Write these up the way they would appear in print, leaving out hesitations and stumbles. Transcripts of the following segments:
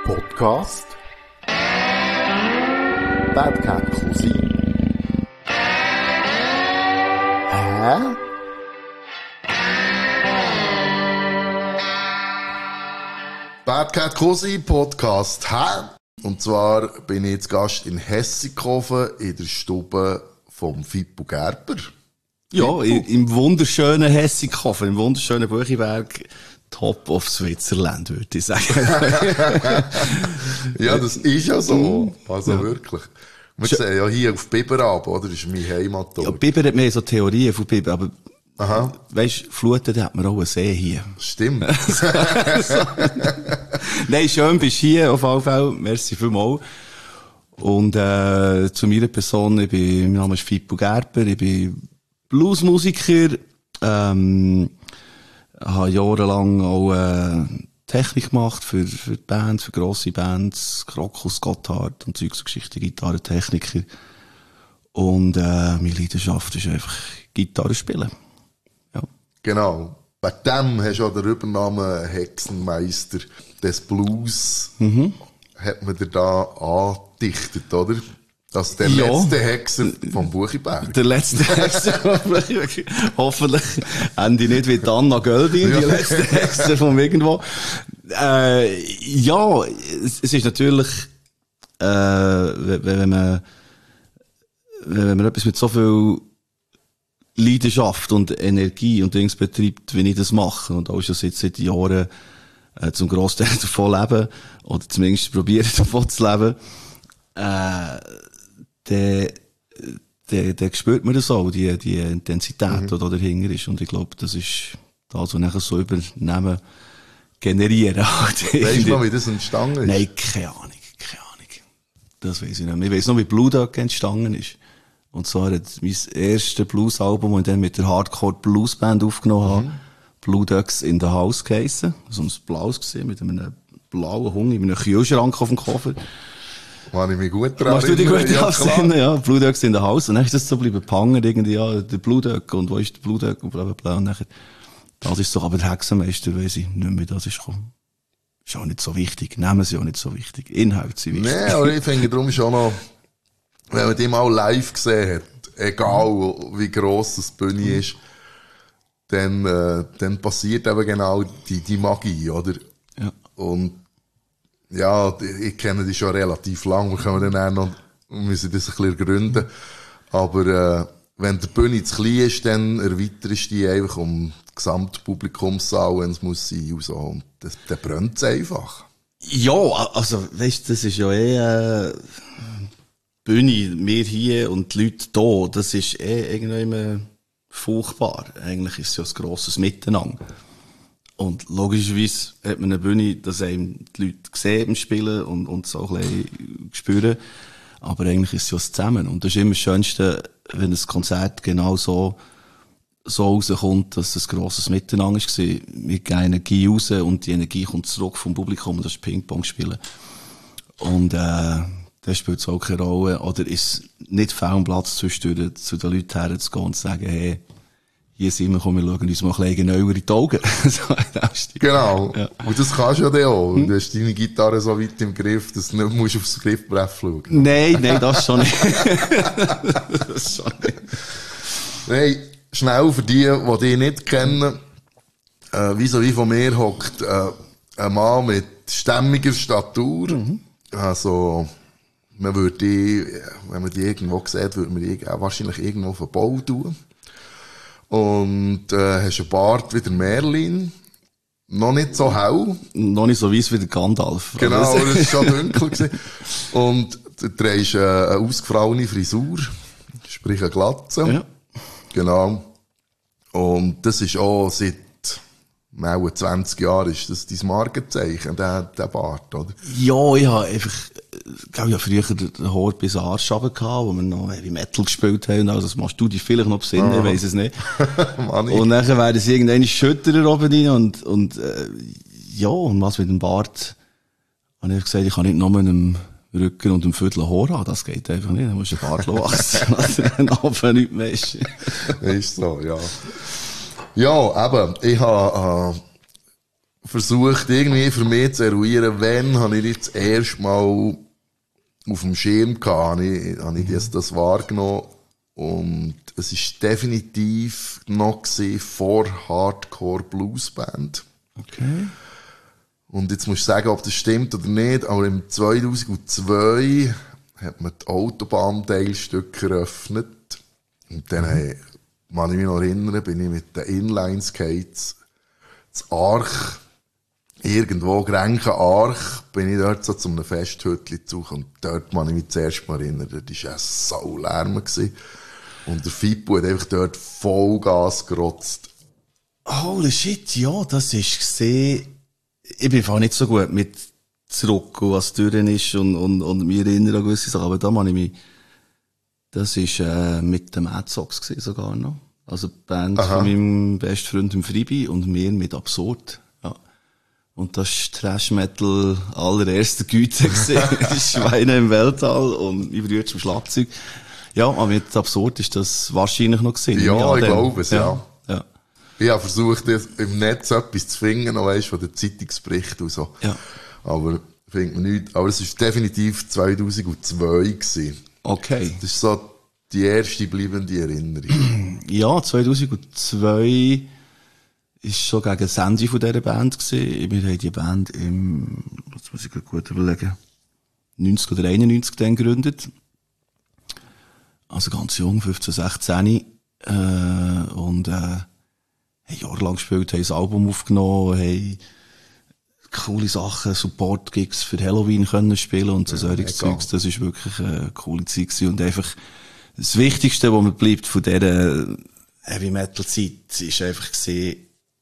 Podcast Bad Cat Cousin. Hä? Bad Cat Cousin Podcast. Hä? Und zwar bin ich jetzt Gast in Hessikofen in der Stube vom Fippo Gerber. Ja, im wunderschönen Hessikofen, im wunderschönen Buchiberg, Top of Switzerland, würde ich sagen. Ja, das ist ja so. Also ja. Wirklich. Wir sehen ja hier auf Biber ab, oder? Das ist mein Heimatort. Ja, Biber hat mehr so Theorien von Biber, aber aha. Weisst, Fluten, da hat man auch einen See hier. Stimmt. Nein, schön bist du hier, auf jeden Fall. Merci vielmals. Und, zu meiner Person, mein Name ist Fippo Gerber, ich bin Bluesmusiker, habe jahrelang auch, Technik gemacht für Bands, für grosse Bands, Krokus, Gotthard und Zeugs und Geschichte, Gitarrentechniker. Und, meine Leidenschaft ist einfach Gitarre spielen. Ja. Genau. Bei dem hast du auch den Übernamen Hexenmeister des Blues, hat man dir da angedichtet, oder? Das ist der letzte Hexer vom Buchiberg. Der letzte Hexer vom Buchiberg. Hoffentlich ende nicht wie Anna Göldin, die letzte Hexer von irgendwo. Ja, es ist natürlich, wenn man etwas mit so viel Leidenschaft und Energie und Dings betreibt, wie ich das mache, und auch schon seit Jahren zum Grossteil davon leben, oder zumindest probieren davon zu leben, dann spürt man das auch, die Intensität, die da dahinter ist. Und ich glaube, das ist das, was nachher so Übernehmen generieren. Weißt du noch, wie das entstanden ist? Nein, keine Ahnung. Das weiss ich nicht mehr. Ich weiss noch, wie Blue Dog entstanden ist. Und zwar hat mein erstes Blues-Album, das ich dann mit der Hardcore-Blues-Band aufgenommen habe, Blue Ducks in the House geheissen. So ein Blaues gesehen, mit einem blauen Hund in einem Kühlschrank auf dem Koffer. Kann ich mich gut dran Machst du dich gut dran? Ja, Blue Ducks in the House. Und dann ist das so bleiben gehangen, irgendwie, ja, der Blue Duck, und wo ist der Blue Duck, und bla, bla, bla. Und nachher, das ist so, aber der Hexenmeister, weiss ich nicht mehr, das ist gekommen. Ist auch nicht so wichtig. Namen sind auch nicht so wichtig. Inhalte sind wichtig. Nee, aber ich finde darum schon noch, wenn man die mal live gesehen hat, egal wie gross das Bühne ist, dann passiert eben genau die Magie, oder? Ja. Und, ja, ich kenne die schon relativ lang. Wir können dann auch noch, müssen das ein bisschen gründen. Aber, wenn der Bühne zu klein ist, dann erweiterst du die einfach um die Gesamtpublikumssaal, wenn es muss sein, und so. Und dann brennt es einfach. Ja, also, weisst, das ist ja Bühne, wir hier und die Leute da, das ist irgendwie immer furchtbar. Eigentlich ist es ja ein grosses Miteinander. Und logischerweise hat man eine Bühne, dass einem die Leute sehen beim Spielen und so ein bisschen spüren. Aber eigentlich ist es ja das Zusammen. Und das ist immer das Schönste, wenn ein Konzert genau so rauskommt, dass es ein grosses Miteinander war. Wir geben Energie raus und die Energie kommt zurück vom Publikum, und das ist Ping-Pong spielen. Und, das spielt so keine Rolle. Oder ist nicht fehl am Platz zwischendurch zu den Leuten herzugehen und zu sagen, hey, hier sind wir, komm, wir schauen uns mal ein bisschen genauer in die Augen. Genau. Ja. Und das kannst du ja dann auch. Du hast deine Gitarre so weit im Griff, dass du nicht musst aufs Griffbrett schauen. Nein, das schon nicht. Das schon nicht. Nein, schnell für die dich nicht kennen, wie von mir hockt ein Mann mit stämmiger Statur. Also, man würde wenn man die irgendwo sieht, würde man die wahrscheinlich irgendwo auf den Bau tun. Und hast einen Bart wie der Merlin. Noch nicht so hell. Noch nicht so weiss wie der Gandalf. Genau, das war schon dunkel gewesen. Und du trägst eine ausgefallene Frisur, sprich eine Glatze. Ja. Genau. Und das ist auch seit 20 Jahren ist das dein Markenzeichen, der Bart, oder? Ja, ich habe einfach, ich habe früher den Haar bis an den Arsch runter gehabt, wo wir noch Heavy Metal gespielt haben. Also, das machst du dich vielleicht noch besinnen, ich weiss es nicht. Und dann werden sie irgendwann schüttern oben rein und ja, und was mit dem Bart, habe ich gesagt, ich kann nicht nur mit dem Rücken und dem Viertel Haar haben, das geht einfach nicht, dann musst du den Bart wachsen, dass dann oben nichts mehr ist. Ist so, ja. Ja, eben, ich habe versucht, irgendwie für mich zu eruieren, wann habe ich jetzt erst mal auf dem Schirm gehabt, habe ich das wahrgenommen. Und es ist definitiv noch gesehen vor Hardcore Blues Band. Okay. Und jetzt musst du sagen, ob das stimmt oder nicht, aber im 2002 hat man die Autobahnteilstücke eröffnet. Und dann, kann ich mich noch erinnern, bin ich mit den Inline-Skates zu Arch, irgendwo, Grenken Arch, bin ich dort so zu einem Festhütchen zu. Und dort kann ich mich zuerst mal erinnern, das war ein Saulärm gewesen. Und der Fippo hat einfach dort Vollgas gerotzt. Holy shit, ja, das ist gesehen. Ich bin einfach nicht so gut mit zurück, was drin ist und mich erinnern an gewisse Sachen. Aber da meine ich mich, das ist mit dem Mad Sox gewesen sogar noch. Also die Band von meinem besten Freund im Fribi und mir mit Absurd. Ja. Und das ist Trash Metal allererster Güte gewesen. Schweine im Weltall und mein Bruder zum Schlagzeug. Ja, aber mit Absurd ist das wahrscheinlich noch gesehen. Ja, ich glaube es, ja. Ja. Ich habe versucht, im Netz etwas zu finden, noch weißt, von den Zeitungsberichten und so. Ja. Aber findet man nicht. Aber es ist definitiv 2002 gewesen. Okay. Das ist so die erste bleibende Erinnerung. Ja, 2002 ist schon gegen das Ende von dieser Band gewesen. Wir haben die Band jetzt muss ich gut überlegen, 90 oder 91 dann gegründet. Also ganz jung, 15, 16. Und haben jahrelang gespielt, haben ein Album aufgenommen, haben coole Sachen, Support-Gigs für Halloween können spielen und so solches Zeugs. Das ist wirklich eine coole Zeit gewesen. Und einfach das Wichtigste, was mir bleibt von dieser Heavy-Metal-Zeit, ist einfach gesehen,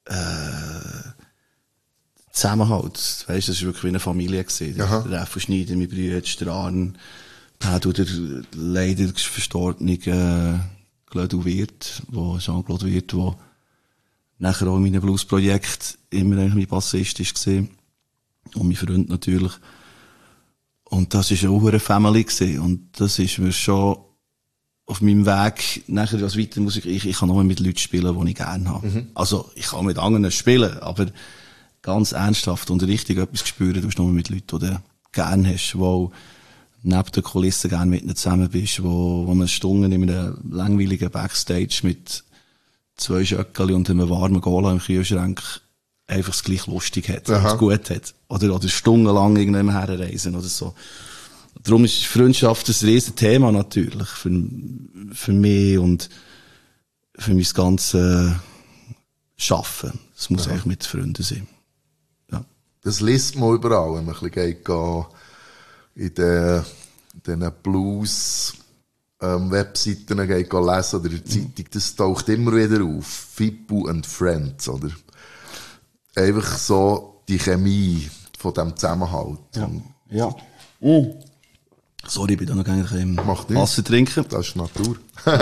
Zusammenhalt. Weißt, das ist wirklich wie eine Familie gewesen. Der Raffi Schneider, mein Bruder, der Arn, der leider verstorbene Jean-Claude Wirth, der nachher auch in meinem Blues-Projekt immer eigentlich mein Bassist war. Und mein Freund natürlich. Und das war auch eine Family gewesen. Und das ist mir schon auf meinem Weg nachher als weiter Musik. Ich kann nur mit Leuten spielen, die ich gerne habe. Also, ich kann mit anderen spielen, aber ganz ernsthaft und richtig etwas spüren, du hast nur mit Leuten, die du gerne hast, wo neben den Kulissen gerne mit ihnen zusammen bist, wo man Stunden in einem langweiligen Backstage mit 2 Schöckeli und einem warmen Cola im Kühlschrank einfach es gleich lustig hat und gut hat. Oder stundenlang irgendwann herreisen oder so. Darum ist Freundschaft ein riesen Thema natürlich für mich und für mein ganzes Schaffen. Es muss eigentlich mit Freunden sein. Ja. Das liest man überall, wenn man ein bisschen geht, in den Blues Webseiten geht lesen oder in der Zeitung, das taucht immer wieder auf. Fippo and Friends, oder? Einfach so die Chemie von dem Zusammenhalt. Ja. Sorry, ich bin da noch gar nicht Macht Wasser trinken. Das ist Natur.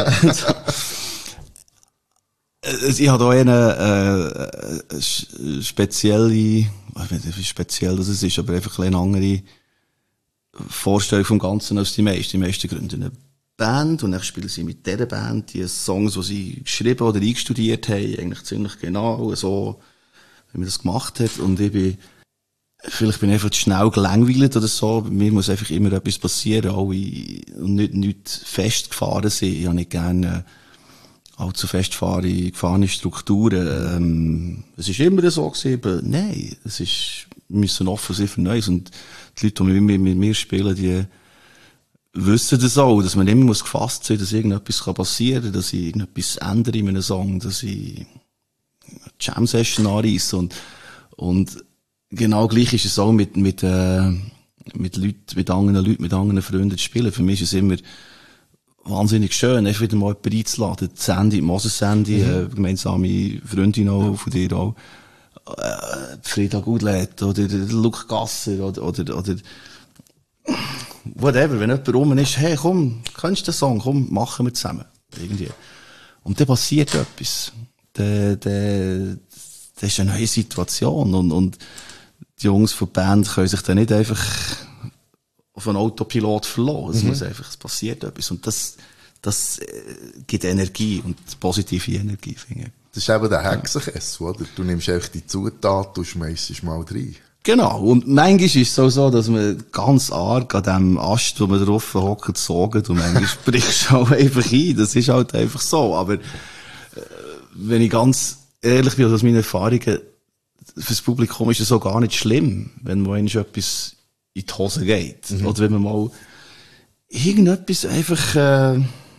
Ich habe hier eine spezielle, ich weiß nicht, wie speziell das ist, aber einfach eine andere Vorstellung vom Ganzen als die meisten. Die meisten gründen eine Band und dann spielen sie mit dieser Band die Songs, die sie geschrieben oder eingestudiert haben, eigentlich ziemlich genau so, wie man das gemacht hat. Und vielleicht bin ich einfach zu schnell gelangweilt oder so. Bei mir muss einfach immer etwas passieren, und nicht festgefahren sein. Ich habe nicht gerne allzu festgefahrene Strukturen. Es ist immer so gewesen, aber nein, wir müssen offen sein für Neues. Und die Leute, die mit mir spielen, die wissen das auch, dass man immer gefasst sein muss, dass irgendetwas passieren kann, dass ich irgendetwas ändere in einem Song, dass ich eine Jam-Session anreisse. Und genau gleich ist es auch mit anderen Leuten, mit anderen Freunden zu spielen. Für mich ist es immer wahnsinnig schön, einfach wieder mal jemanden einzuladen. Die Moses Sandy, gemeinsame Freundin auch, von dir auch. Frieda Gudlet, oder Luke Gasser, oder whatever. Wenn jemand rum ist, hey, komm, kennst du den Song? Komm, machen wir zusammen. Irgendwie. Und dann passiert etwas. Das ist eine neue Situation. Und die Jungs von der Band können sich dann nicht einfach auf einen Autopilot verlassen. Es passiert etwas. Und das gibt Energie und positive Energie, finde ich. Das ist eben der Hexenkessel, oder? Du nimmst einfach die Zutaten und schmeißt es mal rein. Genau. Und manchmal ist es so, dass man ganz arg an dem Ast, wo man drauf hockt, saugt und manchmal brichst du auch einfach ein. Das ist halt einfach so. Aber wenn ich ganz ehrlich bin, aus meinen Erfahrungen, fürs Publikum ist es so gar nicht schlimm, wenn mal etwas in die Hose geht. Oder wenn man mal irgendetwas einfach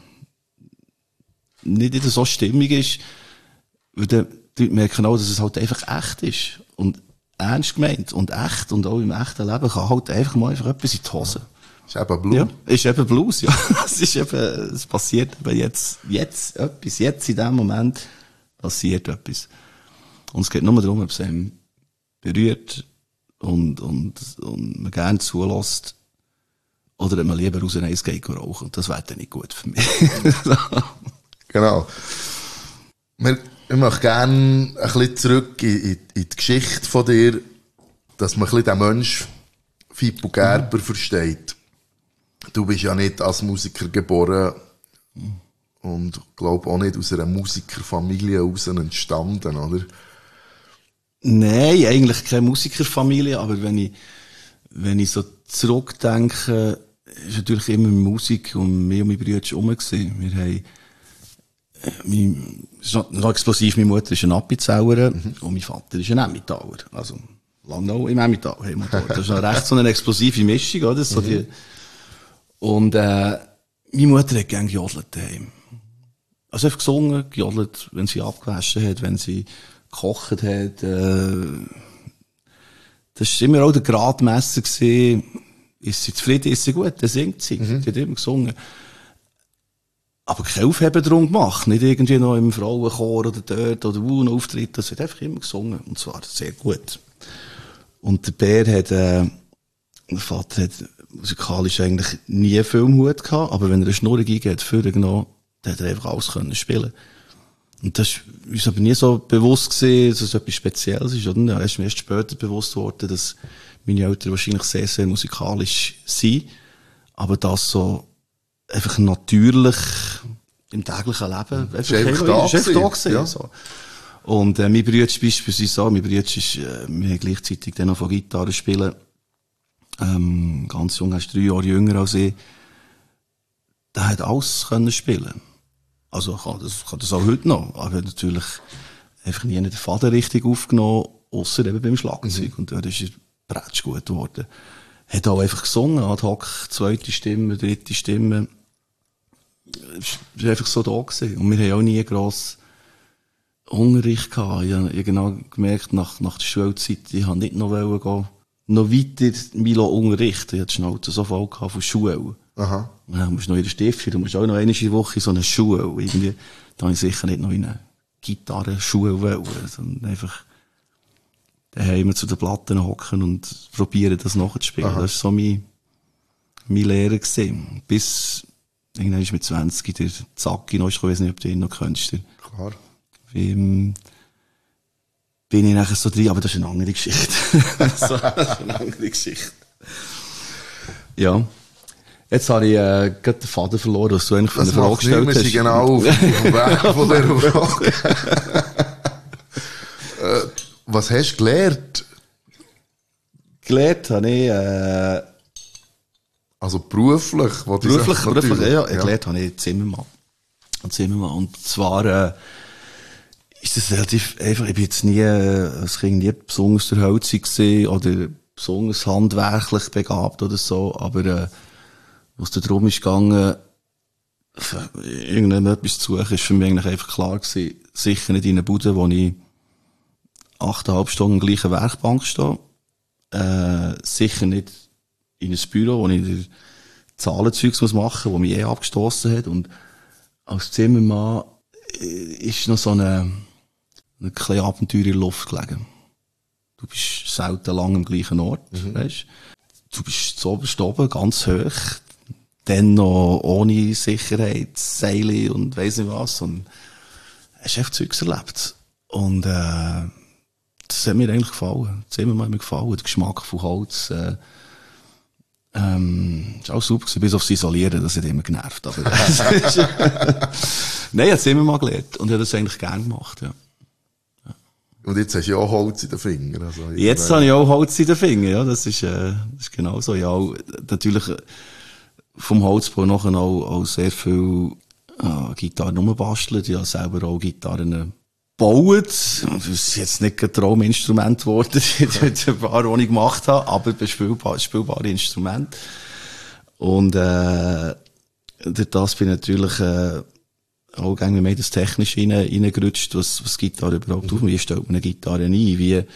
nicht so stimmig ist, weil die Leute merken auch, dass es halt einfach echt ist. Und ernst gemeint und echt und auch im echten Leben kann halt einfach mal etwas in die Hose. Ist eben Blues. Ja, ist eben Blues, ja. Es passiert eben jetzt etwas. Jetzt in dem Moment passiert etwas. Und es geht nur darum, ob es einem berührt und man gerne zulässt. Oder ob man lieber raus in Eis geht rauchen. Das wäre dann nicht gut für mich. Genau. Ich möchte gerne ein bisschen zurück in die Geschichte von dir, dass man ein bisschen den Mensch Fippo Gerber versteht. Du bist ja nicht als Musiker geboren und glaube auch nicht aus einer Musikerfamilie heraus entstanden, oder? Nein, eigentlich keine Musikerfamilie, aber wenn ich so zurückdenke, ist natürlich immer Musik und mir und meine Brüder rum gewesen. Wir haben es ist noch explosiv, meine Mutter ist ein Appenzeller und mein Vater ist ein Emmentaler. Also, Langnau im Emmental haben wir da. Das ist noch recht so eine explosive Mischung, oder? So die, und, meine Mutter hat gerne gejodelt daheim. Also einfach gesungen, gejodelt, wenn sie abgewaschen hat, wenn sie gekocht hat, das war immer auch der Gradmesser gewesen. Ist sie zufrieden, ist sie gut, dann singt sie. Sie hat immer gesungen. Aber kein Aufheben drum gemacht. Nicht irgendwie noch im Frauenchor oder dort oder wo ein Auftritt. Das wird einfach immer gesungen. Und zwar sehr gut. Und der Bär hat, der Vater hat musikalisch eigentlich nie viel Mut gehabt. Aber wenn er eine Schnurre gegeben hat, vorgenommen, dann hat er einfach alles können spielen. Und das ist uns aber nie so bewusst gewesen, dass es etwas Spezielles ist, oder? Ja, ist mir erst später bewusst geworden, dass meine Eltern wahrscheinlich sehr, sehr musikalisch sind. Aber das so, einfach natürlich im täglichen Leben. Ist einfach da gewesen. Ja. So. Und mein Bruder ist beispielsweise so, wir haben gleichzeitig dann noch von Gitarre spielen. Ganz jung, er ist 3 Jahre jünger als ich. Der hat alles können spielen. Also kann das auch heute noch. Aber natürlich einfach nie den Faden richtig aufgenommen, ausser eben beim Schlagzeug. Und dort ist er bretsch gut geworden. Hat auch einfach gesungen, ad hoc, 2. Stimme, 3. Stimme. Es war einfach so da gewesen. Und wir haben auch nie gross Unterricht gehabt. Ich habe genau gemerkt, nach der Schulzeit, ich habe nicht noch gehen, noch weiter Milo unterrichten. Ich hatte die Schnauze so voll gehabt von Schule. Aha. Ja, du musst noch in der Stift, du musst auch noch eine Woche in so eine Schule. Irgendwie, da habe ich sicher nicht noch in eine Gitarrenschule wollen, sondern einfach daheim zu den Platten hocken und probieren, das nachzuspielen. Aha. Das war so mein Lehrer gewesen. Bis, irgendwann ist mit 20 der Zacki noch, ich weiß nicht, ob du ihn noch kennst. Klar. Bin ich nachher so drin, aber das ist eine andere Geschichte. Das ist eine andere Geschichte. Ja. Jetzt habe ich gerade den Faden verloren, was du eigentlich von der Frage gestellt hast. Genau auf dem Weg von dieser Frage. Was hast du gelernt? Gelernt habe ich, also beruflich? Beruflich, ja. Gelernt habe ich Zimmermann. Und zwar, ist das relativ einfach. Ich bin jetzt nie, als Kind nie besonders erhölzig gewesen oder besonders handwerklich begabt oder so, aber, was da drum ist gegangen, irgendetwas zu suchen, ist für mich eigentlich einfach klar gewesen, sicher nicht in einer Bude, wo ich 8,5 Stunden in der gleichen Werkbank stehe, sicher nicht in einem Büro, wo ich Zahlenzeugs machen muss, wo mich abgestossen hat, und als Zimmermann ist noch so eine kleine Abenteuer in der Luft gelegen. Du bist selten lang am gleichen Ort, weißt? Du bist so oben, ganz hoch, dann noch ohne Sicherheit, Seile und weiss nicht was, und hast einfach Zeugs erlebt. Und, das hat mir eigentlich gefallen. Das hat mir gefallen. Der Geschmack von Holz, ist auch super gewesen, bis aufs Isolieren, das hat immer genervt, aber, nein, ich hab's immer mal gelernt. Und ich habe das eigentlich gerne gemacht, ja. Und jetzt hast du ja auch Holz in den Fingern. Also Jetzt habe ich auch Holz in den Fingern, ja, das ist genau so. Ja, natürlich vom Holzbau nachher auch sehr viel Gitarren rumbastelt. Ich habe selber auch Gitarren gebaut. Das ist jetzt nicht ein Trauminstrument geworden, ein paar, die ich gemacht habe, aber spielbare Instrumente. Und durch das bin ich natürlich auch gerne mehr das Technische reingerutscht, was Gitarre überhaupt auf. Wie stellt man eine Gitarre ein?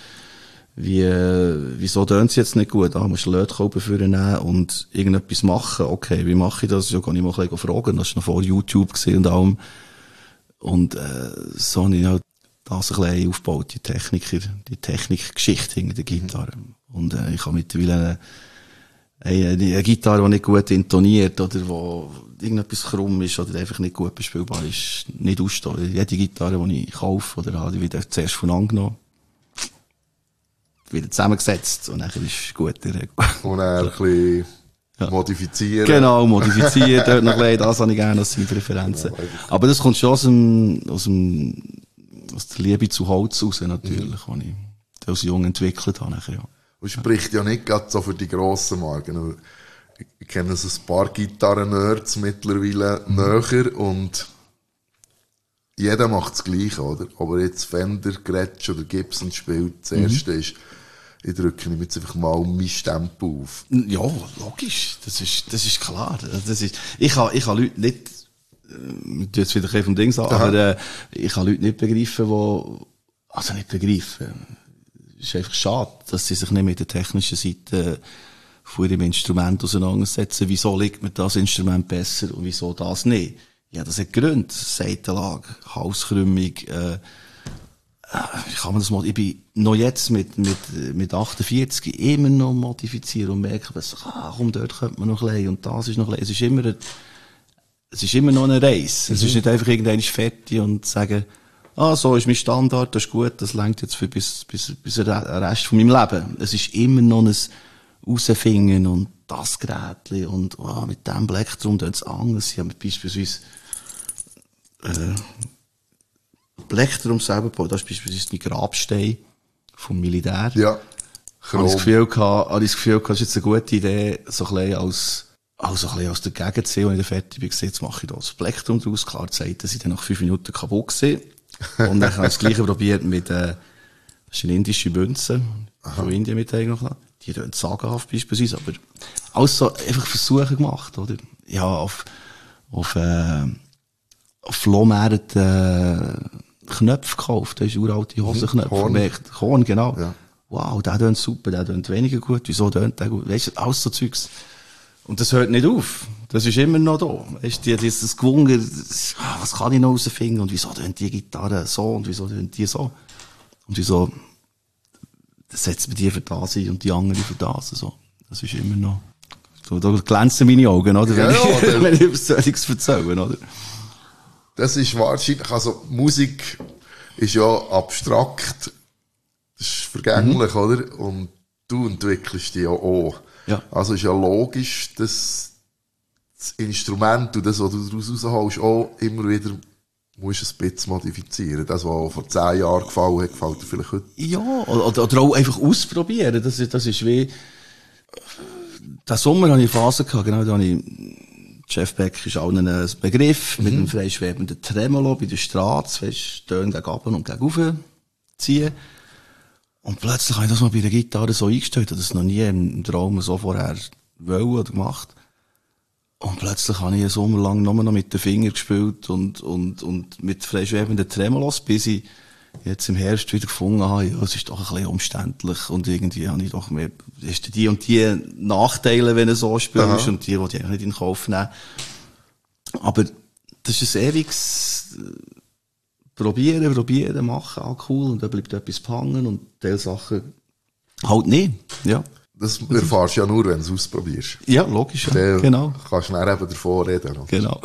Wieso tönt sie jetzt nicht gut? Musst du Lötkolben nehmen und irgendetwas machen. Okay, wie mache ich das? Ja, kann ich mal ein bisschen fragen. Das war noch vor YouTube und allem. Und, so habe ich halt das ein bisschen aufgebaut, die Technikgeschichte hinter der Gitarre. Und, ich habe mittlerweile eine Gitarre, die nicht gut intoniert oder wo irgendetwas krumm ist oder einfach nicht gut bespielbar ist, nicht ausstehen. Jede Gitarre, die ich kaufe oder habe, die wird zuerst von angenommen, wieder zusammengesetzt und dann ist es gut. Und dann ein bisschen modifizieren. Genau, modifizieren, dort noch ein bisschen, das habe ich gerne als Präferenzen. Ja, aber das kommt schon aus der Liebe zu Holz raus, natürlich, die ich als Jung entwickelt habe. Nachher, ja. Und spricht ja nicht gerade so für die grossen Marken. Ich kenne so ein paar Gitarren-Nerds mittlerweile näher und jeder macht das Gleiche, oder? Aber jetzt Fender, Gretsch oder Gibson spielt, das erste ist, ich drücke jetzt einfach mal meinen Stempel auf. Ja, logisch. Das ist klar. Ich kann Leute nicht, ich tue jetzt wieder ein bisschen vom Ding sagen, aber, ich kann Leute nicht begreifen, nicht begreifen. Es ist einfach schade, dass sie sich nicht mit der technischen Seite von ihrem Instrument auseinandersetzen. Wieso liegt mir das Instrument besser und wieso das nicht? Ja, das hat Gründe. Seitenlage, Halskrümmung, ich bin noch jetzt mit 48 immer noch modifizieren und merke, komm, dort könnte man noch ein bisschen und das ist noch ein bisschen. Es ist immer noch eine Reise. Es ist nicht einfach irgendwann fertig und sagen, so ist mein Standard, das ist gut, das reicht jetzt für bis den Rest von meinem Leben. Es ist immer noch ein Rausfinden und das Gerätchen und, mit dem Plektrum tut es anders. Ich habe beispielsweise, Plektrum selber gebaut, das ist beispielsweise mein Grabstein vom Militär. Ja. Habe ich das Gefühl gehabt, das ist jetzt eine gute Idee, so ein bisschen aus der Gegend zu sehen, als ich dann fertig bin, jetzt mache ich da das Plektrum draus. Klar, die Seiten sind dann nach 5 Minuten kaputt gewesen. Und dann habe ich das Gleiche probiert mit, das ist eine indische Münze, von Indien mit eigentlich noch. Die tun sagenhaft beispielsweise, aber alles so einfach Versuche gemacht, oder? Ja, auf Flohmärkten, Knöpfe gekauft, das ist uralte Hosenknöpfe. Horn, genau. Ja. Wow, der tönt super, der tönt weniger gut, wieso tönt der gut? Weißt du, alles so Zeugs. Und das hört nicht auf. Das ist immer noch da. Weißt du, das Gewunger, was kann ich noch rausfinden? Und wieso tönt die Gitarre so? Und wieso tönt die so? Und wieso setzt man die für das ein und die andere für das? So. Das ist immer noch, so, da glänzen meine Augen, oder? Wenn ich über solches erzähle, oder? Das ist wahrscheinlich, also Musik ist ja abstrakt, das ist vergänglich, oder? Und du entwickelst die ja auch. Ja. Also ist ja logisch, dass das Instrument und das, was du daraus rausholst, auch immer wieder musst ein bisschen modifizieren. Das, was vor 10 Jahren gefallen hat, gefällt dir vielleicht heute. Ja, oder auch einfach ausprobieren. Das ist wie, diesen Sommer hatte ich eine Phase gehabt, genau, da habe ich, Jeff Beck ist auch ein Begriff, mit einem freischwebenden Tremolo bei der Straße, weißt, Töne gegen runter und gegen rauf ziehen. Und plötzlich habe ich das mal bei der Gitarre so eingestellt, dass es noch nie im Traum so vorher wollen oder gemacht. Und plötzlich habe ich einen Sommer lang nur noch mit den Fingern gespielt und mit freischwebenden Tremolos, bis ich jetzt im Herbst wieder gefunden habe, ja, es ist doch ein bisschen umständlich und irgendwie habe ich doch mehr, ist die und die Nachteile, wenn du so spielst und die ich nicht in Kauf nehmen. Aber das ist ein ewiges Probieren, machen, cool, und da bleibt etwas hängen und diese Sachen halt nicht, ja. Das erfährst du ja nur, wenn du es ausprobierst. Ja, logisch, ja. Genau. Kannst du dann eben davor reden. Oder? Genau.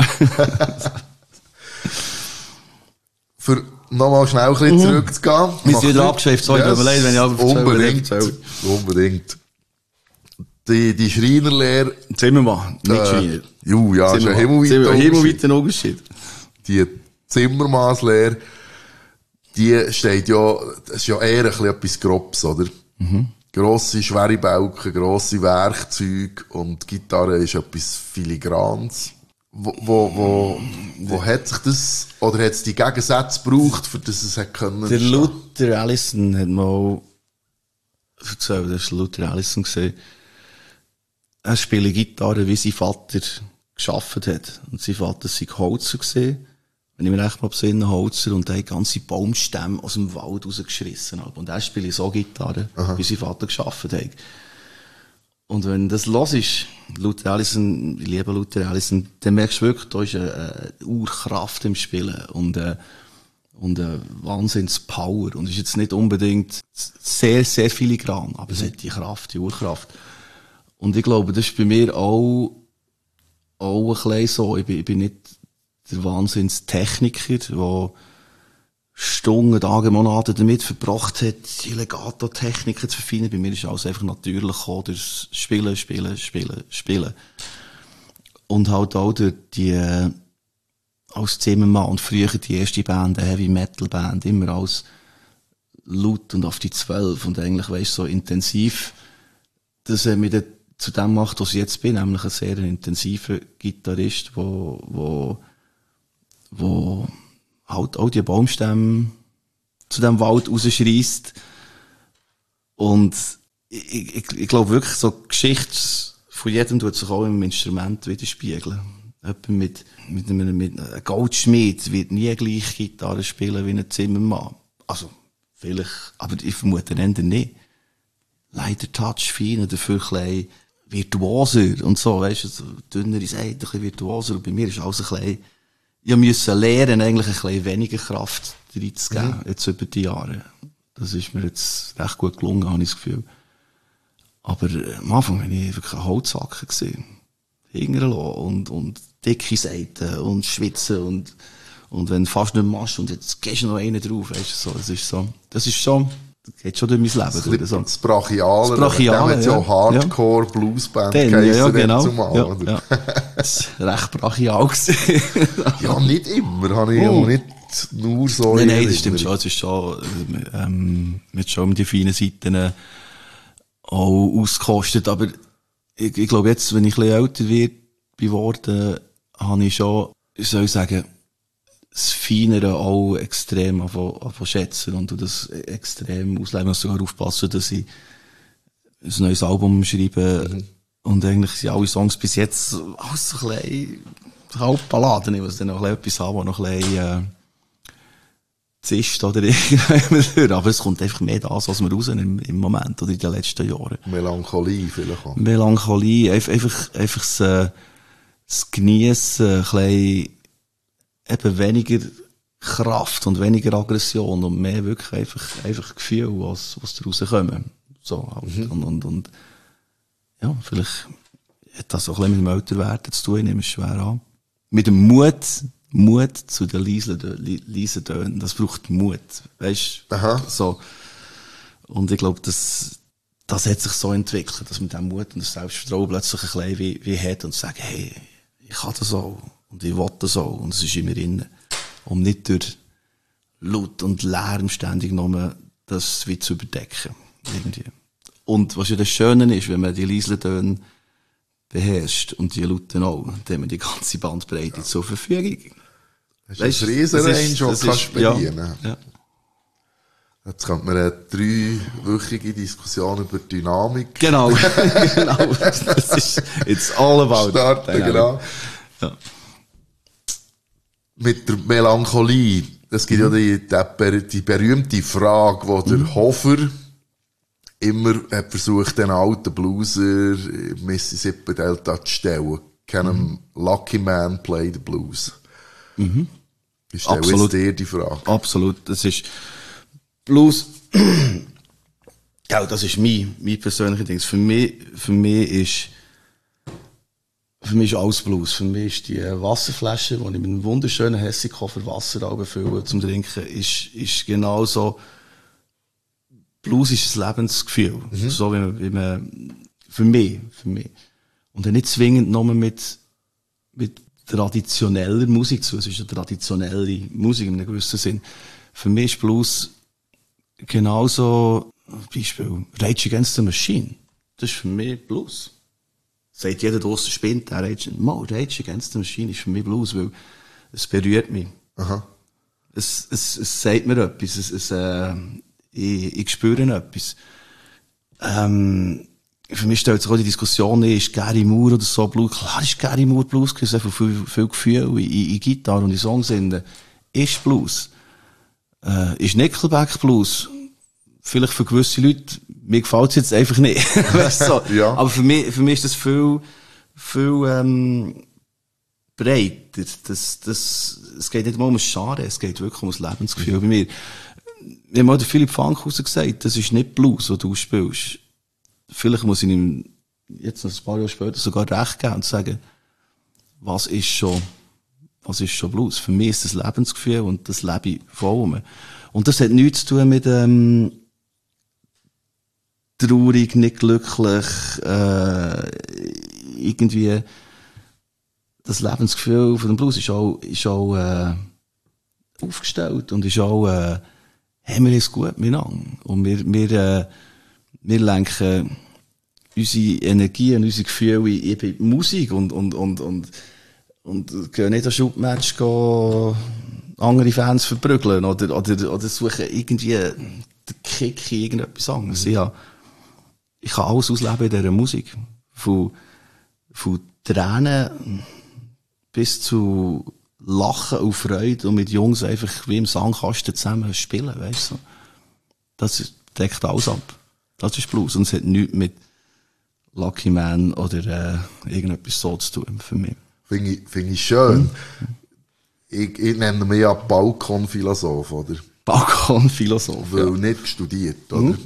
Für nochmal schnell ein bisschen zurückzugehen. Wir sind wieder abgeschweift, sorry, tut mir leid, wenn ich aber Unbedingt. Die Schreinerlehre. Zimmermann, nicht Schreiner. Ja, ist ein himmelweiter Unterschied. Die Zimmermannslehre. die steht ja, das ist ja eher ein bisschen etwas Grobs, oder? Grosse, schwere Balken, grosse Werkzeuge und die Gitarre ist etwas Filigranes. Wo hat sich das, oder hat es die Gegensätze gebraucht, für das es hat können? Der Luther Allison hat mal erzählt, das war Luther Allison gesehen. Er spielt Gitarre, wie sein Vater geschafft hat. Und sein Vater war Holzer gesehen. Wenn ich mir recht mal besinne, Holzer, und er hat ganze Baumstämme aus dem Wald rausgeschrissen. Und er spielt so Gitarre, wie sein Vater geschafft hat. Und wenn das los ist, Luther Allison, ich liebe Luther Allison, dann merkst du wirklich, da ist eine Urkraft im Spielen und eine Wahnsinns-Power. Und es ist jetzt nicht unbedingt sehr, sehr filigran, aber es hat die Kraft, die Urkraft. Und ich glaube, das ist bei mir auch ein bisschen so. Ich bin nicht der Wahnsinns-Techniker, der Stunden, Tage, Monate damit verbracht hat, die Legato-Techniken zu verfeinern. Bei mir ist alles einfach natürlich gekommen, durch Spielen. Und halt auch durch die, als Zimmermann und früher die erste Band, eine Heavy-Metal-Band, immer als laut und auf die 12 und eigentlich, weisst, so intensiv. Das hat mich dann zu dem gemacht, was ich jetzt bin, nämlich ein sehr intensiver Gitarrist, wo halt auch die Baumstämme zu dem Wald rausschreisst. Und ich glaube wirklich, so die Geschichte von jedem tut sich auch im Instrument widerspiegeln. Jemand mit einem Goldschmied wird nie gleich Gitarre spielen wie ein Zimmermann. Also, vielleicht, aber ich vermute eher nicht. Leider Touch feiner, dafür ein bisschen virtuoser und so, weisst du, so dünnere Seite, ein bisschen virtuoser. Und bei mir ist alles ein bisschen, ich musste lernen, eigentlich ein bisschen weniger Kraft reinzugeben, jetzt über die Jahre. Das ist mir jetzt recht gut gelungen, habe ich das Gefühl. Aber am Anfang war ich wirklich ein Holzhacker gewesen. Hingern lassen und dicke Seiten und schwitzen und wenn du fast nicht machst und jetzt gehst du noch einen drauf, weisst du, so. Das geht schon durch mein Leben. Das Brachiale. Das Brachiale, hat ja Hardcore, Bluesband genau. zumal. Ja. Das war recht brachial gewesen. Ja, nicht immer. Habe ich nicht nur so. Nein, das stimmt schon. Es ist schon, mit schon die feinen Seiten auch ausgekostet. Aber ich glaube jetzt, wenn ich ein bisschen älter geworden, habe ich schon, ich soll sagen, das Feinere auch extrem anfangen schätzen und das extrem ausleben. Ich muss sogar aufpassen, dass ich ein neues Album schreibe. Und eigentlich sind alle Songs bis jetzt alles so ein bisschen Halbballaden. Ich muss dann noch etwas haben, was noch ein bisschen zischt oder irgendwann. Aber es kommt einfach mehr das, was wir raus im Moment oder in den letzten Jahren. Melancholie vielleicht auch. Melancholie, einfach das Geniessen, ein bisschen eben weniger Kraft und weniger Aggression und mehr wirklich einfach Gefühl, was daraus kommen. So, halt. Und ja, vielleicht hat das auch ein bisschen mit dem Älterwerden zu tun, ich nehme es schwer an. Mit dem Mut zu den leisen Tönen, das braucht Mut, weisst du? So. Und ich glaube, das hat sich so entwickelt, dass man den Mut und das Selbstvertrauen plötzlich ein bisschen wie hat und sagt, hey, ich kann das auch. Und ich will das auch. Und es ist immer innen. Um nicht durch Laut und Lärm ständig nur das wie zu überdecken. Irgendwie. Und was ja das Schöne ist, wenn man die leisen Töne beherrscht und die Lauten auch, dann haben wir die ganze Bandbreite zur Verfügung. Das ist ein Riesenrange, das kannst du bedienen. Ja. Jetzt könnte man eine 3-wöchige Diskussion über Dynamik. Genau. Das ist it's all about starten, genau. Ja. Mit der Melancholie, es gibt ja die berühmte Frage, die der Hofer immer hat versucht, den alten Blueser im Mississippi Delta zu stellen. Can a lucky man play the blues? Ich stelle jetzt dir die Frage. Absolut. Das ist Blues. Ja, das ist mein persönliches Ding. Für mich ist alles Blues. Für mich ist die Wasserflasche, die ich mit einem wunderschönen Hessikoffer Wasser befüllen zum Trinken, ist genauso. Blues ist ein Lebensgefühl. So wie man, für mich. Und dann nicht zwingend nur mit traditioneller Musik zu. Es ist eine traditionelle Musik in einem gewissen Sinn. Für mich ist Blues genauso, Beispiel, Rage Against the Machine. Das ist für mich Blues. Sagt jeder draussen spinnt, der Rage Against the Machine ist für mich Blues, weil es berührt mich. Aha. Es sagt mir etwas, ich spüre etwas. Für mich stellt sich auch die Diskussion, ist Gary Moore oder so Blues? Klar ist Gary Moore Blues, es hat viel Gefühl in Gitarre und in Songs. Ist Blues. Ist Nickelback Blues? Vielleicht für gewisse Leute, mir gefällt es jetzt einfach nicht. Weißt du, so. Ja. Aber für mich ist das viel breiter. Es geht nicht mal um das Genre, es geht wirklich um das Lebensgefühl. Bei mir, wie mal der Philipp Fankhauser gesagt, das ist nicht Blues, was du spielst. Vielleicht muss ich ihm jetzt noch ein paar Jahre später sogar recht geben und sagen, was ist schon Blues? Für mich ist das Lebensgefühl und das lebe ich voll. Und das hat nichts zu tun mit, traurig, nicht glücklich, irgendwie, das Lebensgefühl von dem Blues ist auch aufgestellt und ist auch, haben wir es gut miteinander. Und wir lenken unsere Energie und unsere Gefühle in die Musik und gehen nicht an Schubmatch andere Fans verprügeln oder suchen irgendwie den Kick in irgendetwas anderes. Ich kann alles ausleben in dieser Musik. Von Tränen bis zu Lachen und Freude und mit Jungs einfach wie im Sandkasten zusammen spielen, weißt du. Das deckt alles ab. Das ist Blues. Und es hat nichts mit Lucky Man oder irgendetwas so zu tun für mich. Finde ich schön. Ich nenne mich ja Balkonphilosoph, oder? Balkonphilosoph, Weil ja. nicht studiert, oder?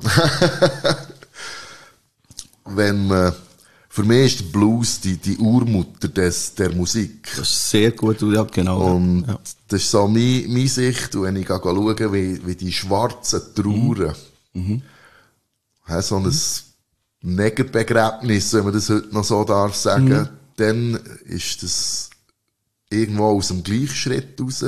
Für mich ist der Blues die Urmutter der Musik. Das ist sehr gut, ja, genau. Und ja. das ist so meine Sicht, und wenn ich schaue, wie die schwarzen Trauern, so ein Negerbegräbnis, wenn man das heute noch so darf sagen, dann ist das irgendwo aus dem Gleichschritt raus,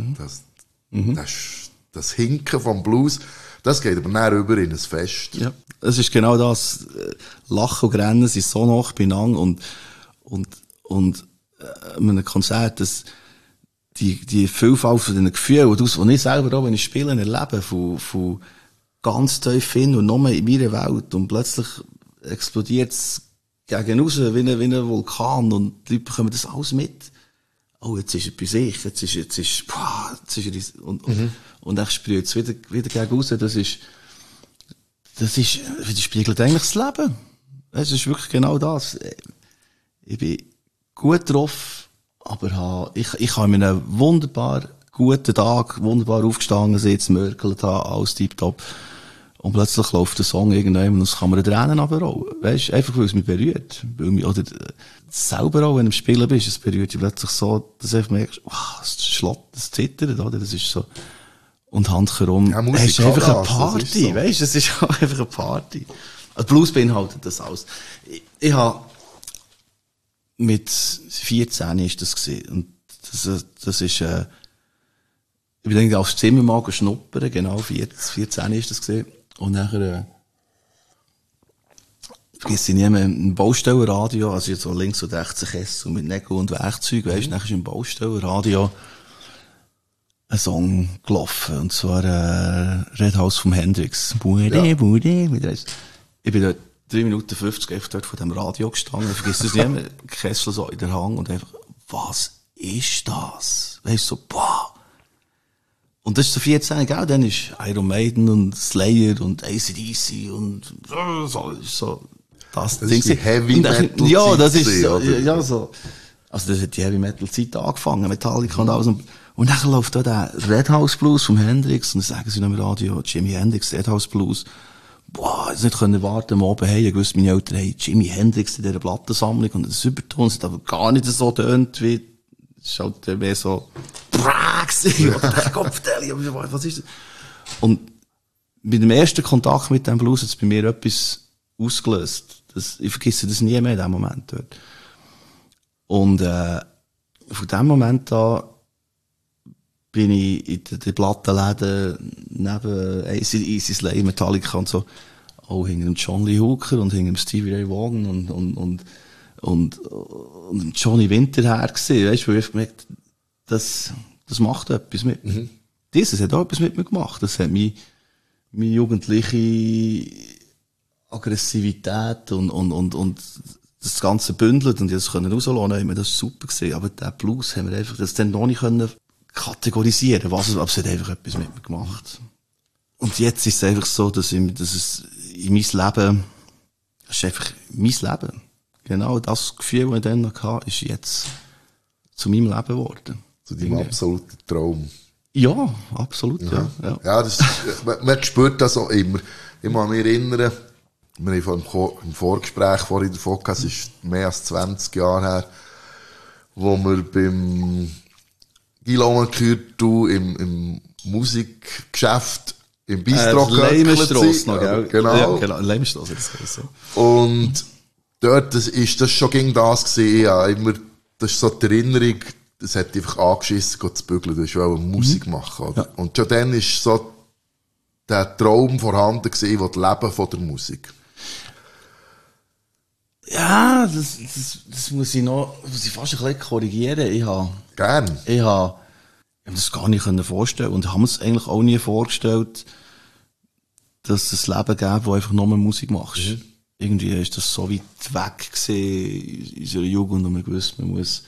das Hinken vom Blues, das geht aber näher über in ein Fest. Ja, es ist genau das. Lachen und Rennen sind so nah beieinander und an einem Konzert, die Vielfalt von den Gefühlen, die ich selber auch, wenn ich spiele, erlebe, von ganz tief hin und nur in meiner Welt und plötzlich explodiert es gegen raus wie ein Vulkan und die Leute bekommen das alles mit. Oh, jetzt ist er bei sich, jetzt ist er, und dann sprüht es wieder gegen raus. Das spiegelt eigentlich das Leben. Es ist wirklich genau das. Ich bin gut drauf, aber ich habe in einem wunderbar guten Tag, wunderbar aufgestanden, sitzt, mörkelt, alles tipptopp. Und plötzlich läuft der Song irgendwann und es kann mir Tränen runterrollen. Weisst, einfach weil es mich berührt. Oder selber auch, wenn du im Spielen bist, es berührt dich plötzlich so, dass du einfach merkst, wow, das zittert, oder? Das ist so. Und handherum, ja, es ist einfach eine das Party, so. weisst, es ist einfach eine Party. Also Blues beinhaltet das alles. Ich habe mit 14 ist das gesehen und das ist, ich bin irgendwie aufs Zimmer mal schnuppern, genau, 14 ist das gesehen. Und nachher, vergiss ich nie mehr, ein Baustellenradio, also jetzt so links und rechts ein Kessel mit Nägeln und Werkzeug, weisst, nachher ist im Baustellenradio ein Song gelaufen, und zwar, Red House vom Hendrix. Ich bin dort 3 Minuten 50 einfach dort vor dem Radio gestanden, ich vergiss das nie mehr, Kessel so in der Hand und einfach, was ist das? Weisst so, boah. Und das ist so 14, gell? Dann ist Iron Maiden und Slayer und AC/DC und so das Ding. Ist die Heavy Metal Zeit. Ja, das ist so, oder? ja, so. Also das hat die Heavy Metal Zeit angefangen, Metallica und alles. Und dann läuft da der Red House Blues vom Hendrix und dann sagen sie noch im Radio, Jimi Hendrix, Red House Blues. Boah, jetzt nicht können warten, am Abend hey, ich wusste, meine Eltern haben Jimi Hendrix in dieser Plattensammlung und das Überton hat aber gar nicht so tönt wie, es ist halt mehr so, was ist das? Und mit dem ersten Kontakt mit dem Blues hat es bei mir etwas ausgelöst. Ich vergesse das nie mehr in dem Moment dort. Und von dem Moment an bin ich in den Plattenläden neben Easy Slay, Metallica und so, auch hinter dem John Lee Hooker und hinter dem Stevie Ray Vaughan und Johnny Winter her gesehen, weißt du, wo ich gemerkt, das macht etwas mit mir. Dieses hat auch etwas mit mir gemacht. Das hat meine jugendliche Aggressivität und das Ganze bündelt und ich das können rauslassen, das ist super gewesen. Aber der Blues haben wir einfach das dann noch nicht können kategorisieren, aber es hat einfach etwas mit mir gemacht. Und jetzt ist es einfach so, dass es in mein Leben, das ist einfach mein Leben. Genau das Gefühl, das ich dann noch hatte, ist jetzt zu meinem Leben geworden. Zu deinem absoluten Traum. Ja, absolut, ja. Ja, das, man spürt das auch immer. Ich kann mich erinnern, wir haben im Vorgespräch vorhin davon gehabt, es ist mehr als 20 Jahre her, wo wir beim Guillaume Kürtu im Musikgeschäft im Bistro Leimenstrasse noch, gell? Genau. Ja, genau, Leimenstrasse, das heisst so. Und dort ist das schon gegen das gewesen, ja, immer, das ist so die Erinnerung, das hat einfach angeschissen, zu bügeln, das ist auch Musik machen, oder? Ja. Und schon dann ist so der Traum vorhanden gewesen, das Leben von der Musik. Ja, das muss ich fast ein bisschen korrigieren. Ich habe mir das gar nicht vorstellen und habe mir es eigentlich auch nie vorgestellt, dass es ein Leben gäbe, wo einfach nur Musik machst. Irgendwie ist das so weit weg gewesen in unserer Jugend und man gewusst, man muss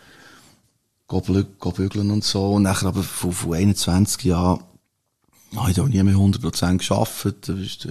bügeln und so. Und nachher aber von 21 Jahren habe ich da nie mehr 100% gearbeitet. Da ist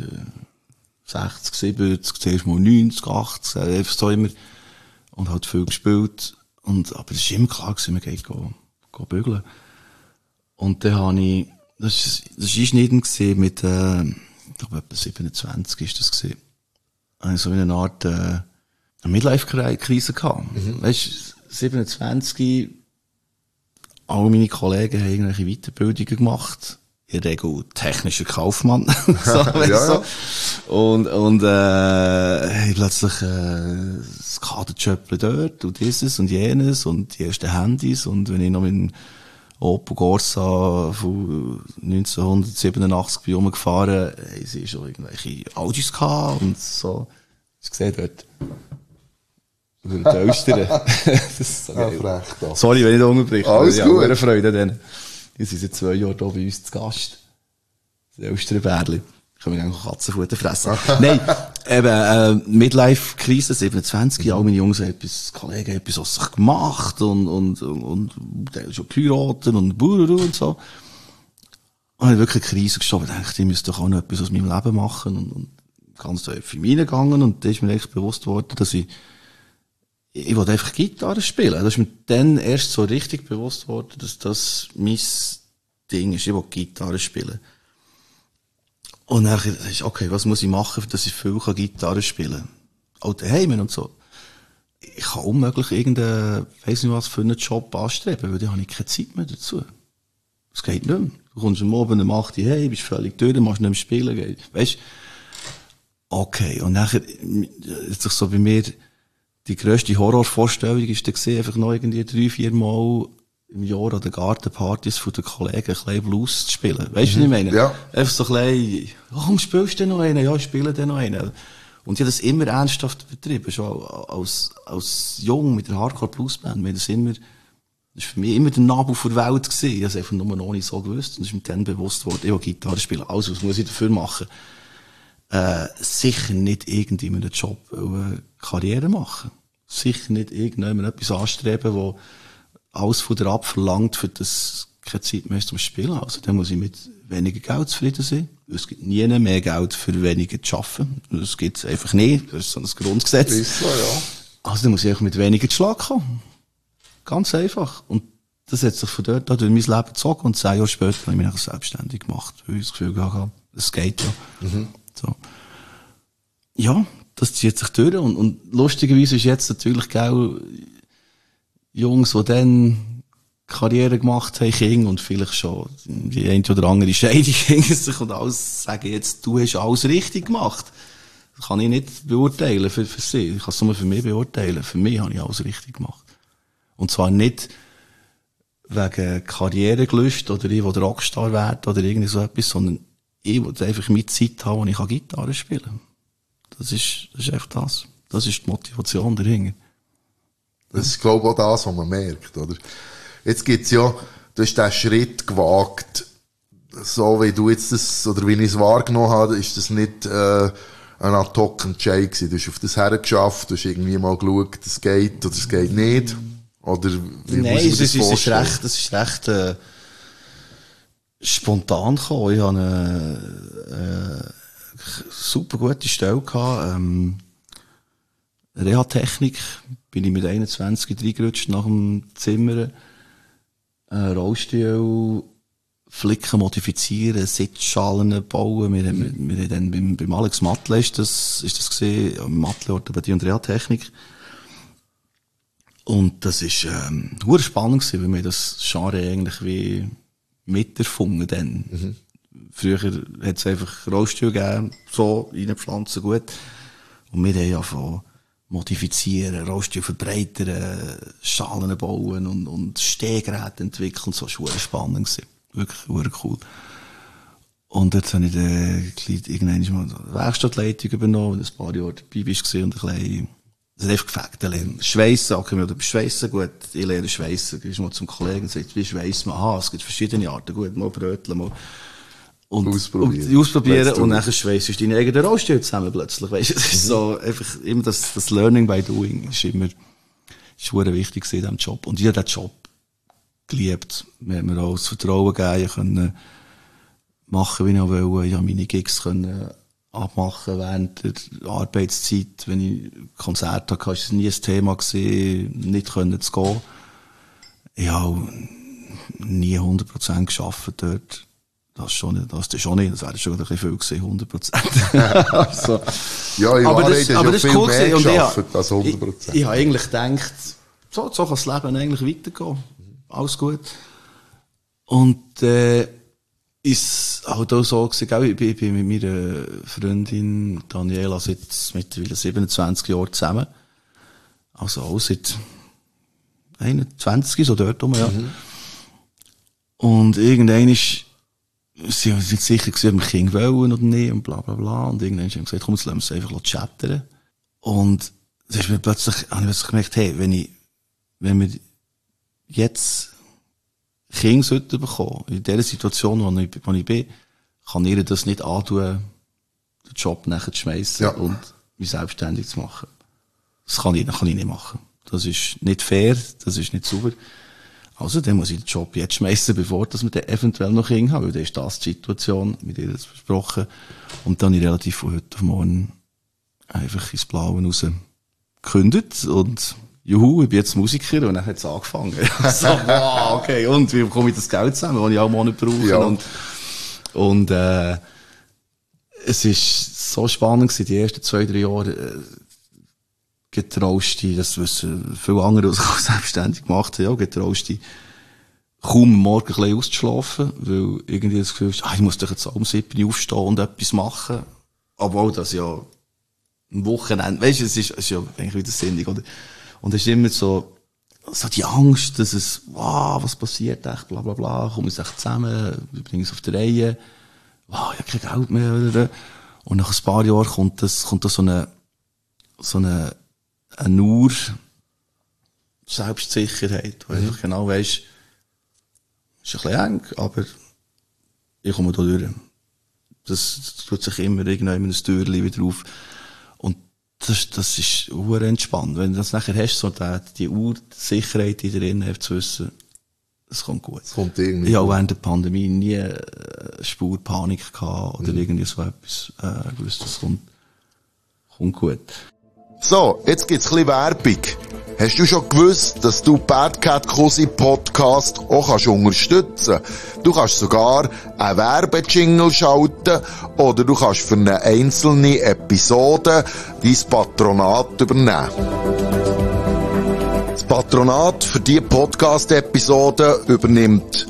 60, 70, zuerst mal 90, 80, einfach so immer. Und halt viel gespielt. Aber es war immer klar gewesen, man geht bügeln. Und dann habe ich, das war einschneidend gewesen mit, ich glaube etwa 27 ist das gewesen. Habe ich so eine Art, eine Midlife-Krise gehabt. Weißt du, 27, alle meine Kollegen haben irgendwelche Weiterbildungen gemacht. In der Regel technischer Kaufmann. So, ja. Und plötzlich, das Kaderjöppli dort und dieses und jenes und die ersten Handys und wenn ich noch mit dem Opel Corsa von 1987 bin rumgefahren, haben sie schon irgendwelche Audis gehabt und so. Ich sehe dort. Über den Östern. Das ist so geil. Sorry, wenn ich da unterbreche. Alles gut. Ich habe Freude an denen. Die sind seit 2 Jahren hier bei uns zu Gast. Das Österbärli. Können wir eigentlich Katzenfutter fressen. Nein, eben, Midlife-Krise, 27, all meine Jungs haben Kollegen haben etwas aus sich gemacht und schon geheiratet und so. Und ich habe wirklich eine Krise geschoben. Ich dachte, ich müsste doch auch noch etwas aus meinem Leben machen und ganz tief in mich reingegangen und da ist mir echt bewusst worden, dass ich wollte einfach Gitarre spielen. Das ist mir dann erst so richtig bewusst worden, dass das mein Ding ist. Ich wollte Gitarre spielen. Und dann dachte ich, okay, was muss ich machen, dass ich viel Gitarre spielen kann? Auch daheim und so. Ich kann unmöglich irgendeinen, weiss nicht was, für einen Job anstreben, weil da habe ich keine Zeit mehr dazu. Das geht nicht mehr. Du kommst am Abend um 8 Uhr heim, bist völlig durch, machst nicht mehr spielen. Weisst? Okay. Und nachher, jetzt sich so bei mir, die grösste Horrorvorstellung ist dann gesehen, einfach noch irgendwie 3-4 Mal im Jahr an den Gartenpartys von den Kollegen ein bisschen Blues zu spielen. Weisst du, was ich meine? Ja. Einfach so ein bisschen, warum spielst du denn noch einen? Ja, ich spiele den noch einen. Und ich habe das immer ernsthaft betrieben, schon als Jung mit der Hardcore-Bluesband. Das ist für mich immer der Nabel der Welt gewesen. Ich habe es einfach nur noch nicht so gewusst. Und es ist mir dann bewusst worden, ich will Gitarre spielen. Also, was muss ich dafür machen? Sicher nicht irgendwie mit einem Job Karriere machen. Sicher nicht irgendjemand etwas anstreben, wo alles von dir abverlangt, für das keine Zeit mehr ist zum Spielen. Also, dann muss ich mit weniger Geld zufrieden sein. Es gibt nie mehr Geld für weniger zu arbeiten. Das gibt es einfach nicht. Das ist so ein Grundgesetz. Ist so, ja. Also, dann muss ich einfach mit weniger zu Schlag kommen. Ganz einfach. Und das hat sich von dort an durch mein Leben gezogen und 10 Jahre später habe ich mich selbstständig gemacht, weil ich das Gefühl hatte, es geht ja. So. Ja, das zieht sich durch und lustigerweise ist jetzt natürlich auch Jungs, die dann Karriere gemacht haben, Kinder und vielleicht schon die eine oder andere Scheidung hinter sich und alles sagen jetzt, du hast alles richtig gemacht. Das kann ich nicht beurteilen für sie. Ich kann es nur für mich beurteilen. Für mich habe ich alles richtig gemacht. Und zwar nicht wegen Karrieregelüst oder ich will Rockstar werden oder irgendwie so etwas, sondern ich will einfach meine Zeit haben, wo ich Gitarre spielen kann. Das ist einfach das. Das ist die Motivation dahinter. Das ist, glaube ich, auch das, was man merkt, oder? Jetzt gibt's ja, du hast den Schritt gewagt, so wie du jetzt das, oder wie ich es wahrgenommen habe, ist das nicht, ein Ad-hoc-Entscheid gewesen. Du hast auf das hergeschafft, du hast irgendwie mal geschaut, es geht oder es geht nicht. Oder wie Nein, muss man das vorstellen? es ist recht, spontan gekommen. Ich hatte eine super gute Stelle gehabt, Reha-Technik. Bin ich mit 21 reingerutscht nach dem Zimmer. Rollstuhl, Flicken modifizieren, Sitzschalen bauen. Wir haben dann beim Alex Matle ist das gesehen, Matle Orthopädie und Reha-Technik. Und das ist, hure spannend gewesen, weil wir das Genre eigentlich wie miterfunden dann. Mhm. Früher hat es einfach Rollstuhl gegeben, so, reinpflanzen, gut. Und wir haben ja von modifizieren, Rollstuhl verbreitern, Schalen bauen und Stehgeräte entwickeln, so, das war hure spannend gewesen. Wirklich hure cool. Und jetzt habe ich dann irgendwann mal eine Werkstattleitung übernommen, ein paar Jahre dabei bist und ein bisschen, das hat einfach gefällt. Schweissen, okay, wir schweissen, gut, ich lerne Schweissen, gehst mal zum Kollegen und sagst, wie schweissen man? Aha, es gibt verschiedene Arten, gut, mal bröteln, mal. Und ausprobieren und dann schweissst du deine eigenen Rollstühle zusammen plötzlich, weisst du. Das ist so, einfach, immer das Learning by Doing ist immer, ist wichtig in diesem Job. Und ich habe den Job geliebt. Mir hat mir auch das Vertrauen gegeben, ich konnte machen, wie ich wollte. Ich habe meine Gigs können abmachen während der Arbeitszeit. Wenn ich Konzerte hatte, war es nie ein Thema gewesen, nicht können zu gehen. Ich habe nie 100% gearbeitet dort. Das schon nicht. Das wäre schon ein bisschen viel gewesen, 100%. Also, ja, in Wahrheit ist ja viel cool mehr gewesen. gearbeitet als 100%. Ich habe eigentlich gedacht, so kann das Leben eigentlich weitergehen. Alles gut. Und, ist halt auch so gewesen, ich bin mit meiner Freundin Daniela seit mittlerweile 27 Jahren zusammen. Also auch seit 21, so dort rum, ja. Mhm. Und irgendwann ist, sie waren nicht sicher gewesen, ob wir Kinder wollen oder nicht und bla bla bla. Und irgendwann haben wir gesagt, komm, jetzt lassen wir es einfach chattern. Und dann habe ich plötzlich gemerkt, hey, wenn wir jetzt Kinder sollten bekommen, in der Situation, wo ich bin, kann ich das nicht antun, den Job nachher zu schmeissen und mich selbstständig zu machen. Das kann ich nicht machen. Das ist nicht fair, das ist nicht sauber. Also, dann muss ich den Job jetzt schmeissen, bevor dass wir dann eventuell noch Kinder haben, weil dann ist das die Situation, mit ihr das besprochen. Und dann habe ich relativ von heute auf morgen einfach ins Blaue raus gekündigt und juhu, ich bin jetzt Musiker und dann hat es angefangen. So, wow, okay, und wie bekomme ich das Geld zusammen, das ich auch Monat brauche? Ja. Und es ist so spannend gewesen, die ersten 2-3 Jahre, getraust dich, das wissen viele andere, die sich selbstständig gemacht haben, ja, getraust dich, kaum am Morgen ein bisschen auszuschlafen, weil irgendwie das Gefühl ist, ich muss doch jetzt um 7 Uhr aufstehen und etwas machen. Obwohl das ja am Wochenende, weisst du, es ist ja eigentlich wieder sinnig, oder? Und es ist immer so die Angst, dass es, wow, was passiert echt, bla, bla, bla, komme ich echt zusammen, wir bringen es auf die Reihe, wow, ich habe kein Geld mehr, oder? Und nach ein paar Jahren kommt das so eine nur Selbstsicherheit, wo einfach genau weisst, ist ein bisschen eng, aber ich komme da durch. Das tut sich immer irgendwann ein Türchen wieder auf. Und das ist hure entspannt. Wenn du das nachher hast, so die Ursicherheit in dir drin, zu wissen, es kommt gut. Es kommt irgendwie. Ich habe während der Pandemie nie eine Spur Panik gehabt oder irgendwie so etwas. Gewusst, das kommt gut. So, jetzt gibt's ein bisschen Werbung. Hast du schon gewusst, dass du Bad Cat Cousin Podcast auch kannst unterstützen? Du kannst sogar einen Werbejingle schalten oder du kannst für eine einzelne Episode dein Patronat übernehmen. Das Patronat für diese Podcast-Episode übernimmt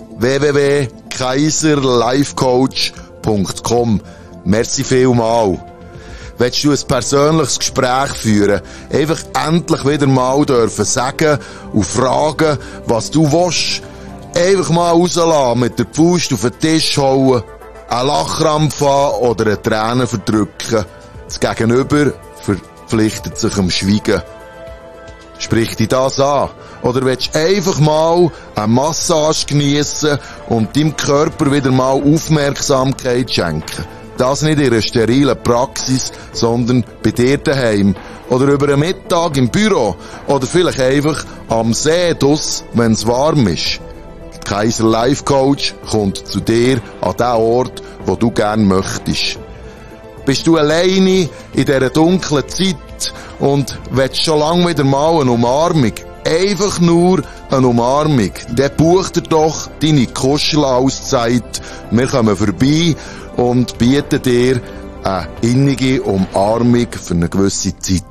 www.kaiserlifecoach.com. Merci vielmal. Willst du ein persönliches Gespräch führen, einfach endlich wieder mal dürfen sagen und fragen, was du willst, Einfach mal rauslassen, mit der Faust auf den Tisch hauen, einen Lachkrampf haben oder eine Träne verdrücken. Das Gegenüber verpflichtet sich am Schweigen. Sprich dich das an? Oder willst du einfach mal eine Massage geniessen und deinem Körper wieder mal Aufmerksamkeit schenken? Das nicht in einer sterilen Praxis, sondern bei dir daheim. Oder über einen Mittag im Büro. Oder vielleicht einfach am See draus, wenn es warm ist. Der Kaiser Life Coach kommt zu dir an den Ort, wo du gern möchtest. Bist du alleine in dieser dunklen Zeit und willst schon lange wieder mal eine Umarmung? Einfach nur eine Umarmung. Dann buch dir doch deine Kuschelauszeit. Wir kommen vorbei und bieten dir eine innige Umarmung für eine gewisse Zeit.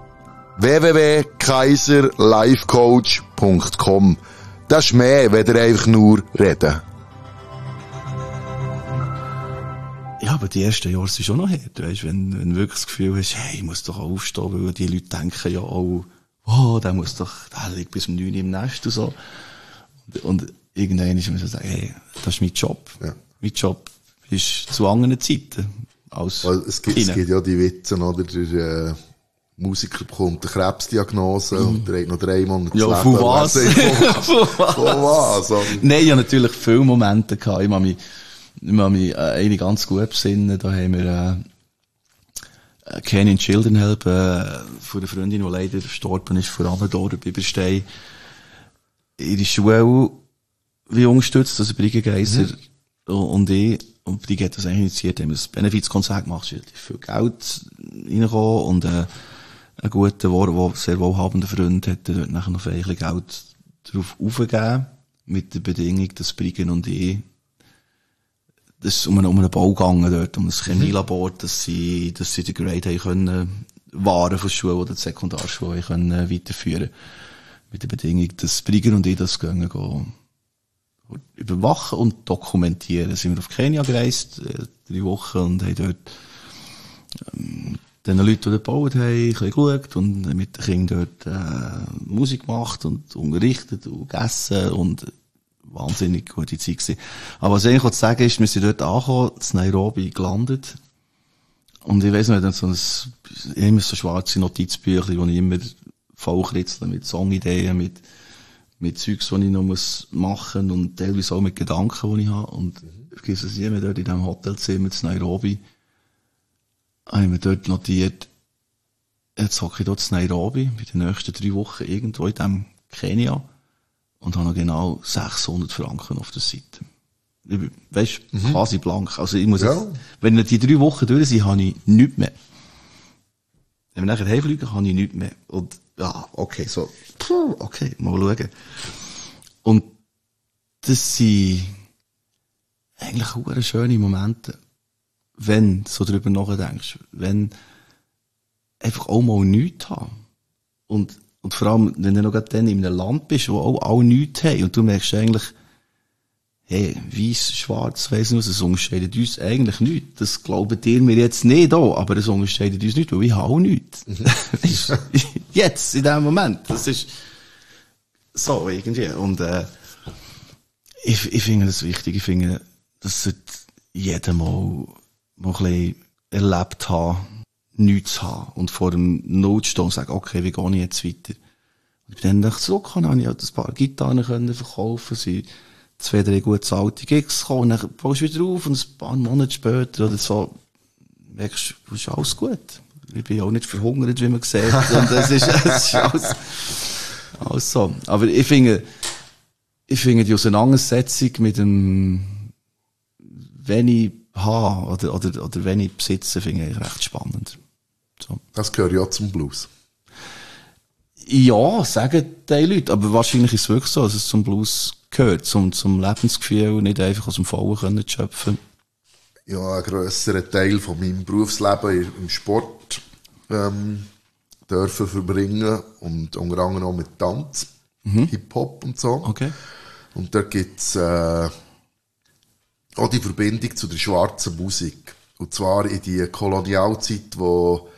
www.kaiserlifecoach.com. Das ist mehr, wenn ihr einfach nur reden. Ja, aber die ersten Jahre sind schon noch hart, weißt, wenn du wirklich das Gefühl hast, hey, ich muss doch auch aufstehen, weil die Leute denken ja auch, oh, der liegt bis um 9 Uhr im Nest und so. Und irgendwann ist man so sagen, hey, das ist mein Job. Ja. Mein Job ist zu anderen Zeiten als es gibt ja die Witze, oder? Der Musiker bekommt eine Krebsdiagnose und trägt noch 3 Monate ja, von was? Von was? Nein, ich hatte natürlich viele Momente gehabt. Ich mag mich eine ganz gut besinnen. Da haben wir Canyon Children Help von einer Freundin, die leider verstorben ist, vor Amador bei Berstein. Ihre Schule wie unterstützt, also Brigitte Geiser und ich. Und Brigitte hat das eigentlich initiiert, haben wir ein Benefizkonzert gemacht, es ist relativ viel Geld reingekommen und ein guter, sehr wohlhabender Freund hat dort nachher noch ein bisschen Geld drauf aufgegeben, mit der Bedingung, dass Brigitte und ich das ist um einen Bau gegangen dort, um ein Chemielabor, dass sie den Grade haben können, Waren von der Schule oder die Sekundarschule können weiterführen. Mit der Bedingung, dass Brigger und ich das gehen überwachen und dokumentieren. Sind wir auf Kenia gereist, 3 Wochen, und haben dort, den Leuten, die dort gebaut haben, ein bisschen geschaut und mit den Kindern dort, Musik gemacht und unterrichtet und gegessen und wahnsinnig gute Zeit gewesen. Aber was ich eigentlich zu sagen ist, wir sind dort angekommen, in Nairobi gelandet. Und ich weiss nicht, immer so schwarze Notizbücher, die ich immer vollkritzle mit Songideen, mit Zeugs, die ich noch machen muss und teilweise auch mit Gedanken, die ich habe. Und ich vergesse es nie mehr, dort in diesem Hotelzimmer in Nairobi, habe ich mir dort notiert, jetzt hocke ich dort in Nairobi, bei den nächsten 3 Wochen irgendwo in diesem Kenia, und habe noch genau 600 Franken auf der Seite. Weisst, quasi blank. Also ich muss jetzt, wenn die 3 Wochen durch sind, habe ich nichts mehr. Wenn wir nachher heimfliegen, habe ich nichts mehr. Und, ja, okay, mal schauen. Und das sind eigentlich auch schöne Momente, wenn du so drüber nachdenkst, wenn einfach auch mal nichts haben. Und vor allem, wenn du noch gerade dann in einem Land bist, wo auch alle nichts haben, und du merkst eigentlich, hey, weiss, schwarz, weiss nicht was, es unterscheidet uns eigentlich nichts. Das glauben dir mir jetzt nicht auch, aber es unterscheidet uns nicht, weil ich habe auch nichts. Jetzt, in dem Moment. Das ist so irgendwie. Und ich finde das wichtig. Ich finde, das sollte jeder mal ein bisschen erlebt haben, nichts zu haben und vor dem Notstehen und sagen, okay, wie gehe ich jetzt weiter? Und dann dachte ich, so habe ich halt ein paar Gitarren verkaufen, sie 2, 3 gut zahlte Gigs gekommen, und dann baust du wieder auf und ein paar Monate später oder so merkst du, ist alles gut. Ich bin auch nicht verhungert, wie man sieht, und es ist alles so. Aber ich finde die Auseinandersetzung mit dem, wenn ich habe oder wenn ich besitze, finde ich recht spannend. So. Das gehört ja zum Blues. Ja, sagen die Leute, aber wahrscheinlich ist es wirklich so, dass es zum Blues gehört, zum Lebensgefühl, nicht einfach aus dem Vollen zu schöpfen. Ja, ein grösserer Teil von meinem Berufsleben im Sport dürfen verbringen, und unter anderem auch mit Tanz, Hip-Hop und so. Okay. Und da gibt's auch die Verbindung zu der schwarzen Musik. Und zwar in die Kolonialzeit, wo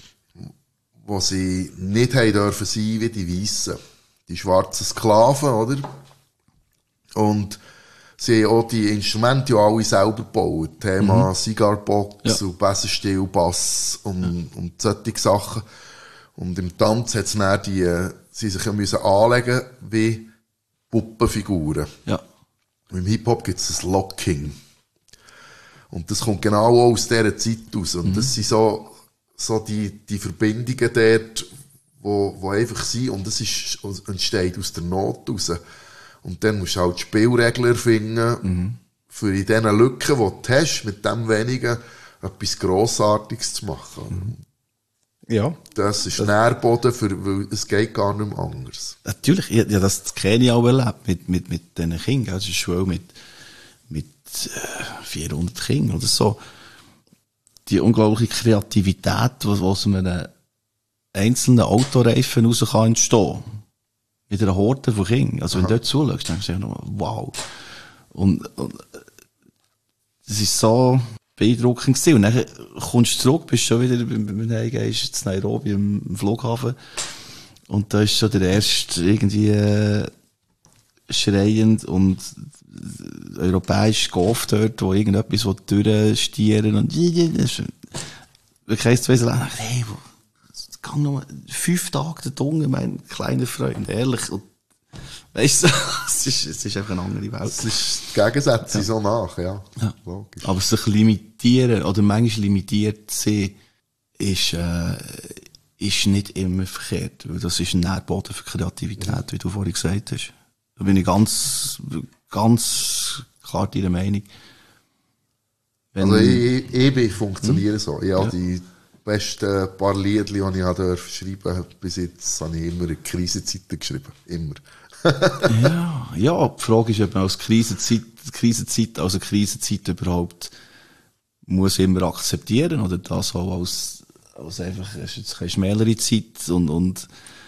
sie nicht haben dürfen sein wie die Weissen. Die schwarzen Sklaven, oder? Und sie haben auch die Instrumente ja alle selber gebaut. Thema Cigarbox und Besenstiel, Bass und solche Sachen. Und im Tanz hat es dann sie sich müssen anlegen wie Puppenfiguren. Ja. Und im Hip-Hop gibt es das Locking. Und das kommt genau auch aus dieser Zeit raus. Und das sind so die Verbindungen dort, wo einfach sind. Und das entsteht aus der Not raus. Und dann musst du halt Spielregeln finden, für in diesen Lücken, die du hast, mit dem Wenigen etwas Grossartiges zu machen. Ja. Das ist Nährboden, weil es geht gar nicht mehr anders. Natürlich, ja, das kenne ich auch erlebt, mit diesen Kindern. Also, schon mit 400 Kindern oder so. Die unglaubliche Kreativität, was aus einem einzelnen Autoreifen raus kann entstehen. Mit einer Horde von Kindern. Also, wenn du dort zuschaust, denkst du noch, wow. Und das ist so beeindruckend gewesen. Und dann kommst du zurück, bist schon wieder, wenn du heimgehst, in Nairobi am Flughafen. Und da ist schon der erste irgendwie schreiend und europäisch Golf dort, wo irgendetwas durchstieren und wirklich 1, 2 Sachen. Hey, das kann noch 5 Tage der Dunge, mein kleiner Freund, ehrlich. Und, weißt du, es ist einfach eine andere Welt. Es ist die Gegensätze so nach, ja. Logisch. Aber sich limitieren, oder manchmal limitiert sein, ist nicht immer verkehrt. Weil das ist ein Nährboden für Kreativität, wie du vorhin gesagt hast. Da bin ich ganz klar deiner Meinung. Also ich funktioniere so. Ich habe die besten paar Lieder, die ich schreiben durfte, bis jetzt habe ich immer in Krisenzeiten geschrieben. Immer. ja, die Frage ist, ob man als Krisenzeit überhaupt muss immer akzeptieren oder das auch als einfach, es ist jetzt keine schmälere Zeit und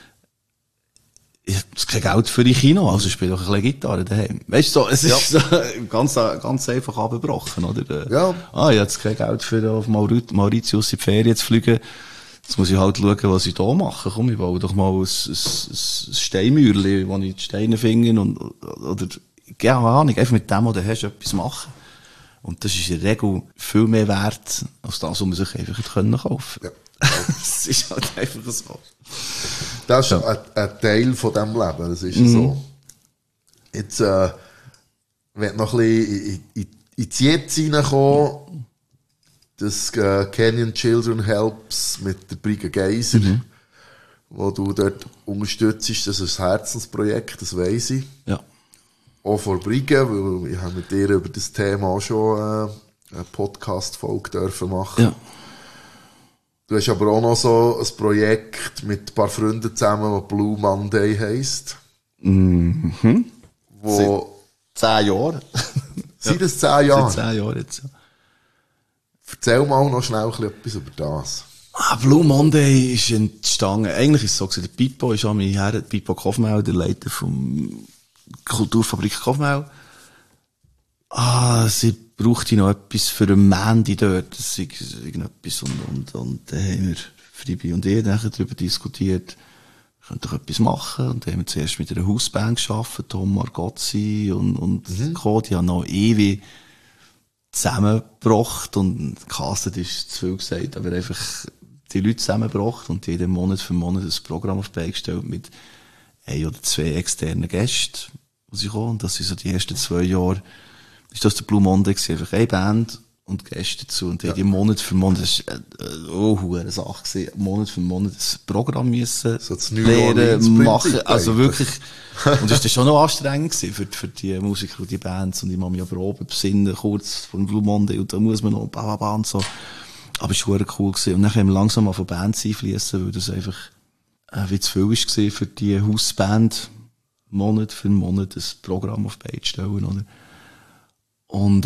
ich habe kein Geld für ein Kino, also ich spiele doch ein bisschen Gitarre daheim. Weißt du, es ist so ganz einfach abgebrochen, oder? Ja. Ich habe jetzt kein Geld für auf Mauritius in die Ferien zu fliegen. Jetzt muss ich halt schauen, was ich da mache. Komm, ich baue doch mal ein Steinmauerli, wo ich die Steine finde oder, keine Ahnung, einfach mit dem, was du hast, etwas machen. Und das ist in der Regel viel mehr wert, als das, was man sich einfach kaufen kann. Ja. Es ist halt einfach so. Das ist ein Teil von diesem Leben, das ist so. Jetzt, wenn du noch ein bisschen in die Jetzt reinkommen, das Kenyan Children Helps mit der Briga Geiser, wo du dort unterstützt, das ist ein Herzensprojekt, das weiss ich. Ja. Auch vor Briga, weil ich habe mit dir über das Thema auch schon eine Podcast-Folge dürfen machen. Ja. Du hast aber auch noch so ein Projekt mit ein paar Freunden zusammen, das Blue Monday heisst. Wo 10 Jahre. Sind das 10 Jahre? Seit 10 Jahren jetzt, ja. Erzähl mal noch schnell etwas über das. Blue Monday ist entstanden. Eigentlich ist es so gewesen, der Pippo ist an mich her, Pippo Kofmau, der Leiter vom Kulturfabrik Kofmau. Sie brauchte noch etwas für einen Mandy dort. Das ist irgendetwas. Und dann haben wir, Fribi und ich, nachher darüber diskutiert, wir können doch etwas machen. Und dann haben wir zuerst mit einer Hausband gearbeitet, Tom Margozzi und Co. Die haben noch ewig zusammengebracht und castet ist zu viel gesagt, aber einfach die Leute zusammengebracht und jeden Monat für Monat ein Programm auf die Beine gestellt mit 1 oder 2 externen Gästen, die sie kommen. Und das sind so die ersten 2 Jahre, ist das der Blue Monday gewesen, einfach eine Band und Gäste dazu. Und die Monat für Monat, das war eine Sache gewesen, Monat für Monat ein Programm müssen So das lernen, machen, also wirklich. Und das war schon noch anstrengend gewesen für die Musiker und die Bands. Und ich muss mich aber oben besinnen, kurz vor dem Blue Monday, und da muss man noch und so. Aber es war cool gewesen. Und dann haben wir langsam mal von Bands einfließen, weil das einfach wie zu viel war für die Hausband, Monat für Monat ein Programm auf die Beine zu stellen, oder? Und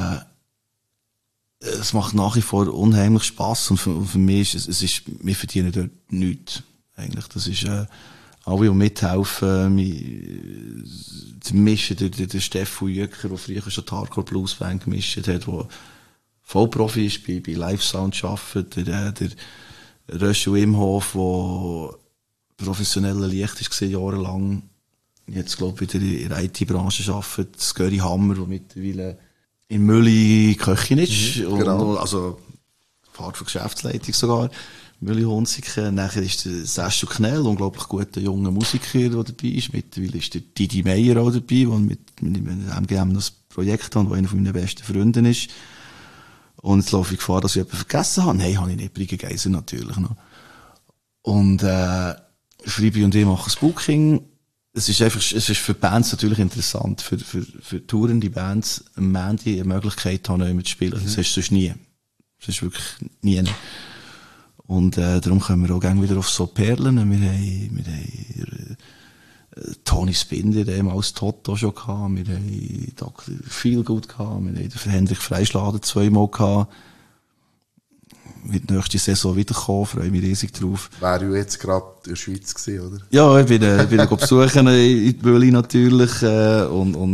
es macht nach wie vor unheimlich Spass. Und für mich ist wir verdienen dort nichts. Eigentlich, das ist alle, die mithelfen, zu mischen, der Stefan Jücker, der früher schon die Hardcore Blues Band gemischt hat, der Vollprofi ist, bei Live Sound arbeitet, der Röschel Imhof, der professioneller Licht war, jahrelang, jetzt, glaube ich, wieder in der IT-Branche arbeitet, das Göri Hammer, der mittlerweile in Mülli Köchin ist. genau. Also, Part von Geschäftsleitung sogar. Mülli Hunziken. Nachher ist der Seschu Knell, unglaublich guter junger Musiker, der dabei ist. Mittlerweile ist der Didi Meyer auch dabei, der mit MGM das Projekt hat, der einer von meinen besten Freunden ist. Und jetzt laufe ich Gefahr, dass ich jemanden vergessen habe. Nein, habe ich nicht. Brigitte Geiser natürlich noch. Und, Fribi und ich machen das Booking. Es ist für Bands natürlich interessant. Für tourende Bands am Mandy eine Möglichkeit haben, noch mit zu spielen. Das hast du sonst nie. Das ist wirklich nie. Und, darum kommen wir auch gerne wieder auf so Perlen. Wir haben Toni Spinder, der als Toto schon gehabt. Wir haben Dr. Feelgood gehabt. Wir haben den Hendrik Freischlader 2-mal gehabt. Wird nächste Saison wiederkommen, freue mich riesig drauf. Wäre ja jetzt gerade in der Schweiz gewesen, oder? Ja, ich bin besuchen in die Böli natürlich, er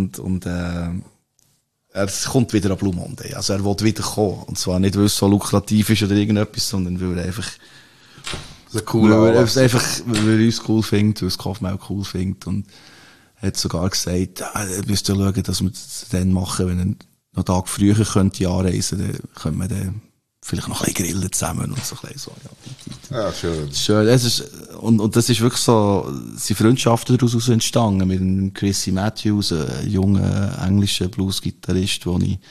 kommt wieder an Blue Monday. Also er will wiederkommen. Und zwar nicht, weil es so lukrativ ist oder irgendetwas, sondern weil er einfach, Weil er uns cool findet, weil es Kaufmann cool findet. Und er hat sogar gesagt, ihr müsst ja schauen, dass wir das dann machen, wenn er noch einen Tag früher könnte anreisen, dann können wir dann vielleicht noch ein bisschen grillen zusammen und so ein bisschen so. Ja, schön. Schön. Und das ist wirklich so, sind Freundschaften daraus entstanden. Mit dem Chrissy Matthews, einem jungen englischen Blues-Gitarrist,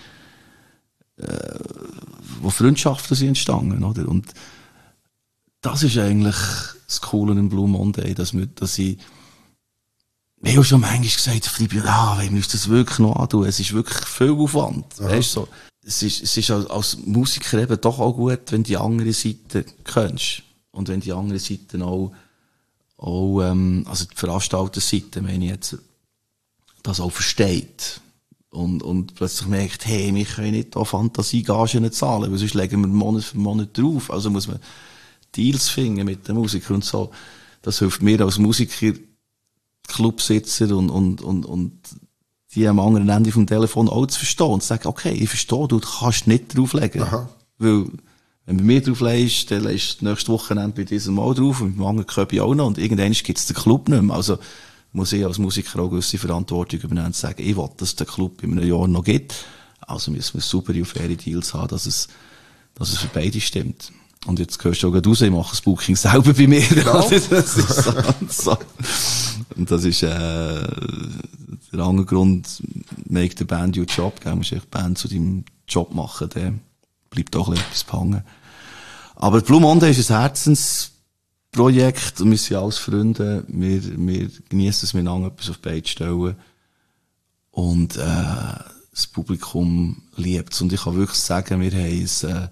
wo Freundschaften sind entstanden, oder? Und das ist eigentlich das Coole im Blue Monday, dass ich habe schon manchmal gesagt, Fribi, wenn wir uns das wirklich noch antun, es ist wirklich viel Aufwand. Weißt du, so. Es ist als Musiker eben doch auch gut, wenn die andere Seite kennst. Und wenn die andere Seite auch also die Veranstalterseite, meine ich jetzt, das auch versteht. Und plötzlich merkt, hey, wir können nicht da Fantasiegagen zahlen, weil sonst legen wir Monat für Monat drauf. Also muss man Deals finden mit den Musikern und so. Das hilft mir als Musiker, Clubsitzer und die am anderen Ende vom Telefon auch zu verstehen und zu sagen, okay, ich verstehe, du kannst nicht drauflegen. Aha. Weil, wenn du bei mir drauflegst, dann legst du nächstes Wochenende bei diesem Mal drauf und beim anderen Köpi auch noch und irgendwann gibt es den Club nicht mehr. Also, muss ich als Musiker auch gewisse Verantwortung übernehmen und sagen, ich will, dass es den Club in einem Jahr noch gibt. Also müssen wir super und faire Deals haben, dass es für beide stimmt. Und jetzt gehörst du auch raus, ich mache das Booking selber bei mir. Genau. Das ist so. Und das ist, der andere Grund, make the band your job, gell? Du musst echt die Band zu deinem Job machen, dann bleibt auch etwas hängen. Aber Blue Monday ist ein Herzensprojekt und wir sind alles Freunde, wir genießen es miteinander, etwas auf die Beine zu stellen. Und, das Publikum liebt es. Und ich kann wirklich sagen, wir haben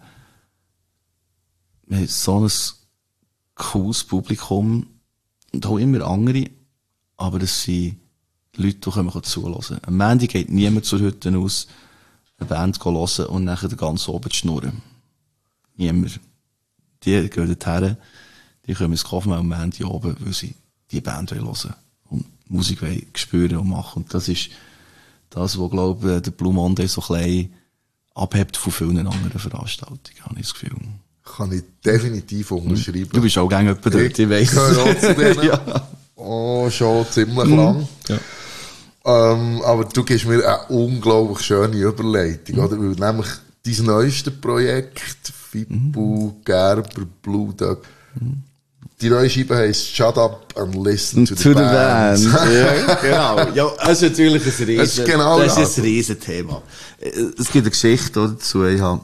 so ein cooles Publikum und auch immer andere, aber es sind Leute, die können zuhören. Am Montag geht niemand zur Hütte aus, eine Band hören und nachher den ganzen Abend schnurren. Niemand. Die gehen dorthin, die können ins Kaufmann am Montag oben, weil sie die Band hören wollen und Musik spüren und machen. Und das ist das, was, glaube ich, der Blue Monday so klein abhebt von vielen anderen Veranstaltungen, habe ich das Gefühl. Kann ich definitiv unterschreiben. Du bist auch gerne jemand dort, ich weiss. Ich gehöre auch zu denen. Ja. Oh, schon ziemlich lang. Ja. Aber du gibst mir eine unglaublich schöne Überleitung, oder? Weil nämlich dein neueste Projekt, Fippo, Gerber, Blue Dog, die neue Scheibe heisst Shut Up and Listen to the Band. Ja, genau. Ja, das ist natürlich ein Riesenthema. Es gibt eine Geschichte dazu. Ich habe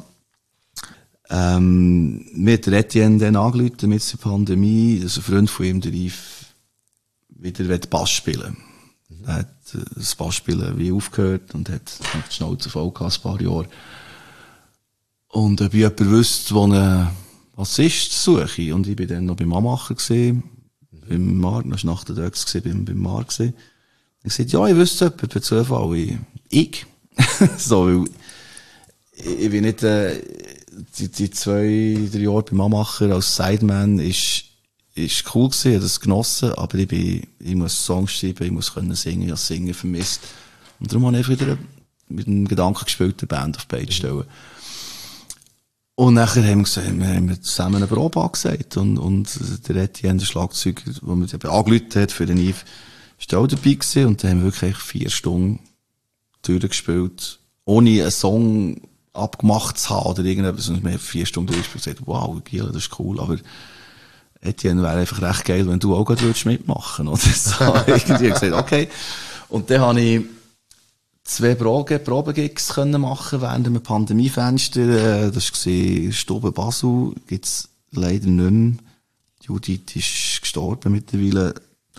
mir hat Etienne dann angerufen mit der Pandemie, dass ein Freund von ihm, der Yves, wieder Bass spielen will. Er hat das Bassspielen wie aufgehört und hat die Schnauze voll gehabt, ein paar Jahre. Und ob ich jemanden wüsste, der einen Bassist suche. Und ich bin dann noch beim Amacher gesehen, beim Mar, das war nach der Döx beim Mar gesehen. Ich sagte, ja, ich wüsste jemanden, per Zufall. Ich. So, weil ich bin nicht, die 2-3 Jahre beim Amacher als Sideman ist cool gewesen, ich habe das genossen, aber ich muss Songs schreiben, ich muss können singen, ich habe Singen vermisst. Und darum habe ich wieder mit dem Gedanken gespielt, eine Band auf die Beine zu stellen. Und nachher haben wir zusammen eine Probe angesagt und der Etienne, der Schlagzeuger, der mir angerufen hat für den Yves, Ist auch dabei gewesen und dann haben wir wirklich 4 Stunden durchgespielt, ohne einen Song abgemacht zu haben oder irgendetwas. Und wir haben 4 Stunden durchgespielt und gesagt, wow, Giel, das ist cool, aber Etienne, wäre einfach recht geil, wenn du auch gerade mitmachen würdest. Oder so. Irgendwie gesagt, okay. Und dann habe ich 2 Probegigs machen während einem Pandemiefenster. Das war Stube Basel, gibt's leider nicht mehr. Judith ist gestorben mittlerweile.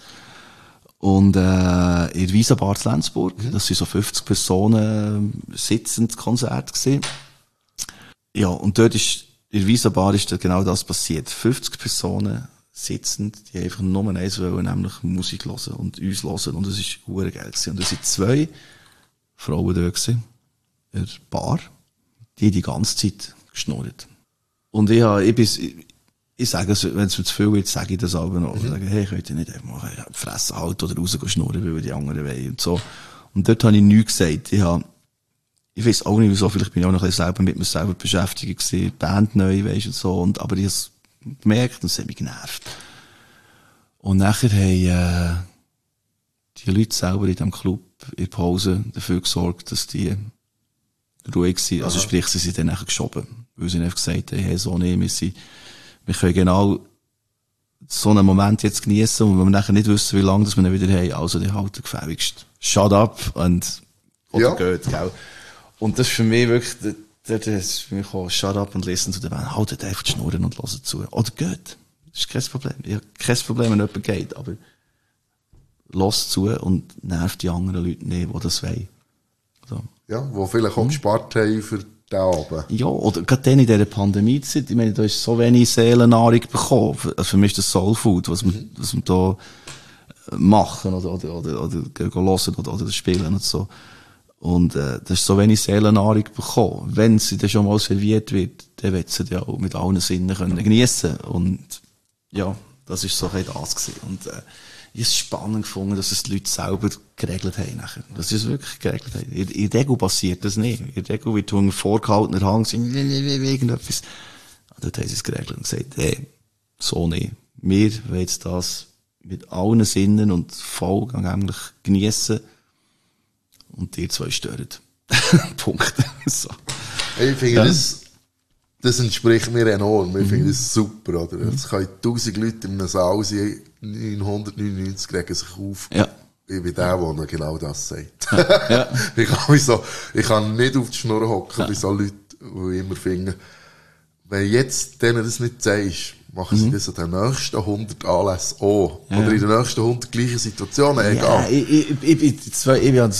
Und in der Wiesenbar in Lenzburg, das waren so 50 Personen sitzend Konzert gewesen. Ja, und dort ist, in der Wiesenbar ist genau das passiert. 50 Personen sitzend, die einfach nur eins wollen, nämlich Musik hören und uns hören. Und das ist verdammt geil gewesen. Und es waren 2 Frauen da gewesen, in der Bar, die ganze Zeit geschnurrt. Und ich sage, wenn es mir zu viel wird, sage ich das aber noch. Ich sage, hey, könnt ihr nicht einfach mal die Fresse halten oder raus schnurren, weil die anderen wollen und so. Und dort habe ich nichts gesagt. Ich weiss auch nicht wieso, vielleicht bin ich auch noch ein bisschen selber mit mir selber beschäftigt gewesen, Band neu, weisst und so. Aber ich habe es gemerkt und es hat mich genervt. Und nachher haben die Leute selber in diesem Club in der Pause dafür gesorgt, dass die ruhig sind. Also sprich, sie sind dann nachher geschoben. Weil sie einfach gesagt haben, hey, so nicht, wir können genau so einen Moment jetzt geniessen und wenn wir nachher nicht wissen, wie lange wir ihn wieder haben, also die halten gefälligst. Shut up und oder geht, gell. Und das ist für mich wirklich, das ist für mich auch, shut up und listen zu der Band. Haltet einfach die Schnurren und hört zu. Oder geht. Das ist kein Problem. Ich habe kein Problem, wenn jemand geht, aber los zu und nervt die anderen Leute nicht, die das wollen. So. Ja, die vielleicht auch gespart haben für den Abend. Ja, oder gerade dann in dieser Pandemiezeit, ich meine, da ist so wenig Seelennahrung bekommen. Also für mich ist das Soulfood, was wir da machen oder hören oder spielen und so. Und das ist so wenig Seelennahrung bekommen. Wenn sie dann schon mal serviert wird, dann wird sie ja auch mit allen Sinnen geniessen können. Und ja, das ist so ein bisschen das gewesen. Und ich habe es spannend gefunden, dass es die Leute selber geregelt haben nachher. Dass sie es wirklich geregelt haben. In der Regel passiert das nicht. In der Regel wird ein vorgehaltener Hang irgendetwas. Und dort haben sie es geregelt und gesagt, hey, so nicht. Wir wollen jetzt das mit allen Sinnen und vollumfänglich geniessen. Und die 2 stören. Punkt. So. Ich finde, das entspricht mir enorm. Ich finde das super, oder? Es können 1000 Leute in einem Saal sein, 999 regen sich auf. Ja. Ich bin der genau das sagt. Ja. Ich kann nicht auf die Schnur hocken bei so Leuten, die immer finden, wenn jetzt denen das nicht sagst, machen sie das an den nächsten 100 Anlässen auch. Ja. Oder in den nächsten 100 gleichen Situationen, egal. Ja, ich habe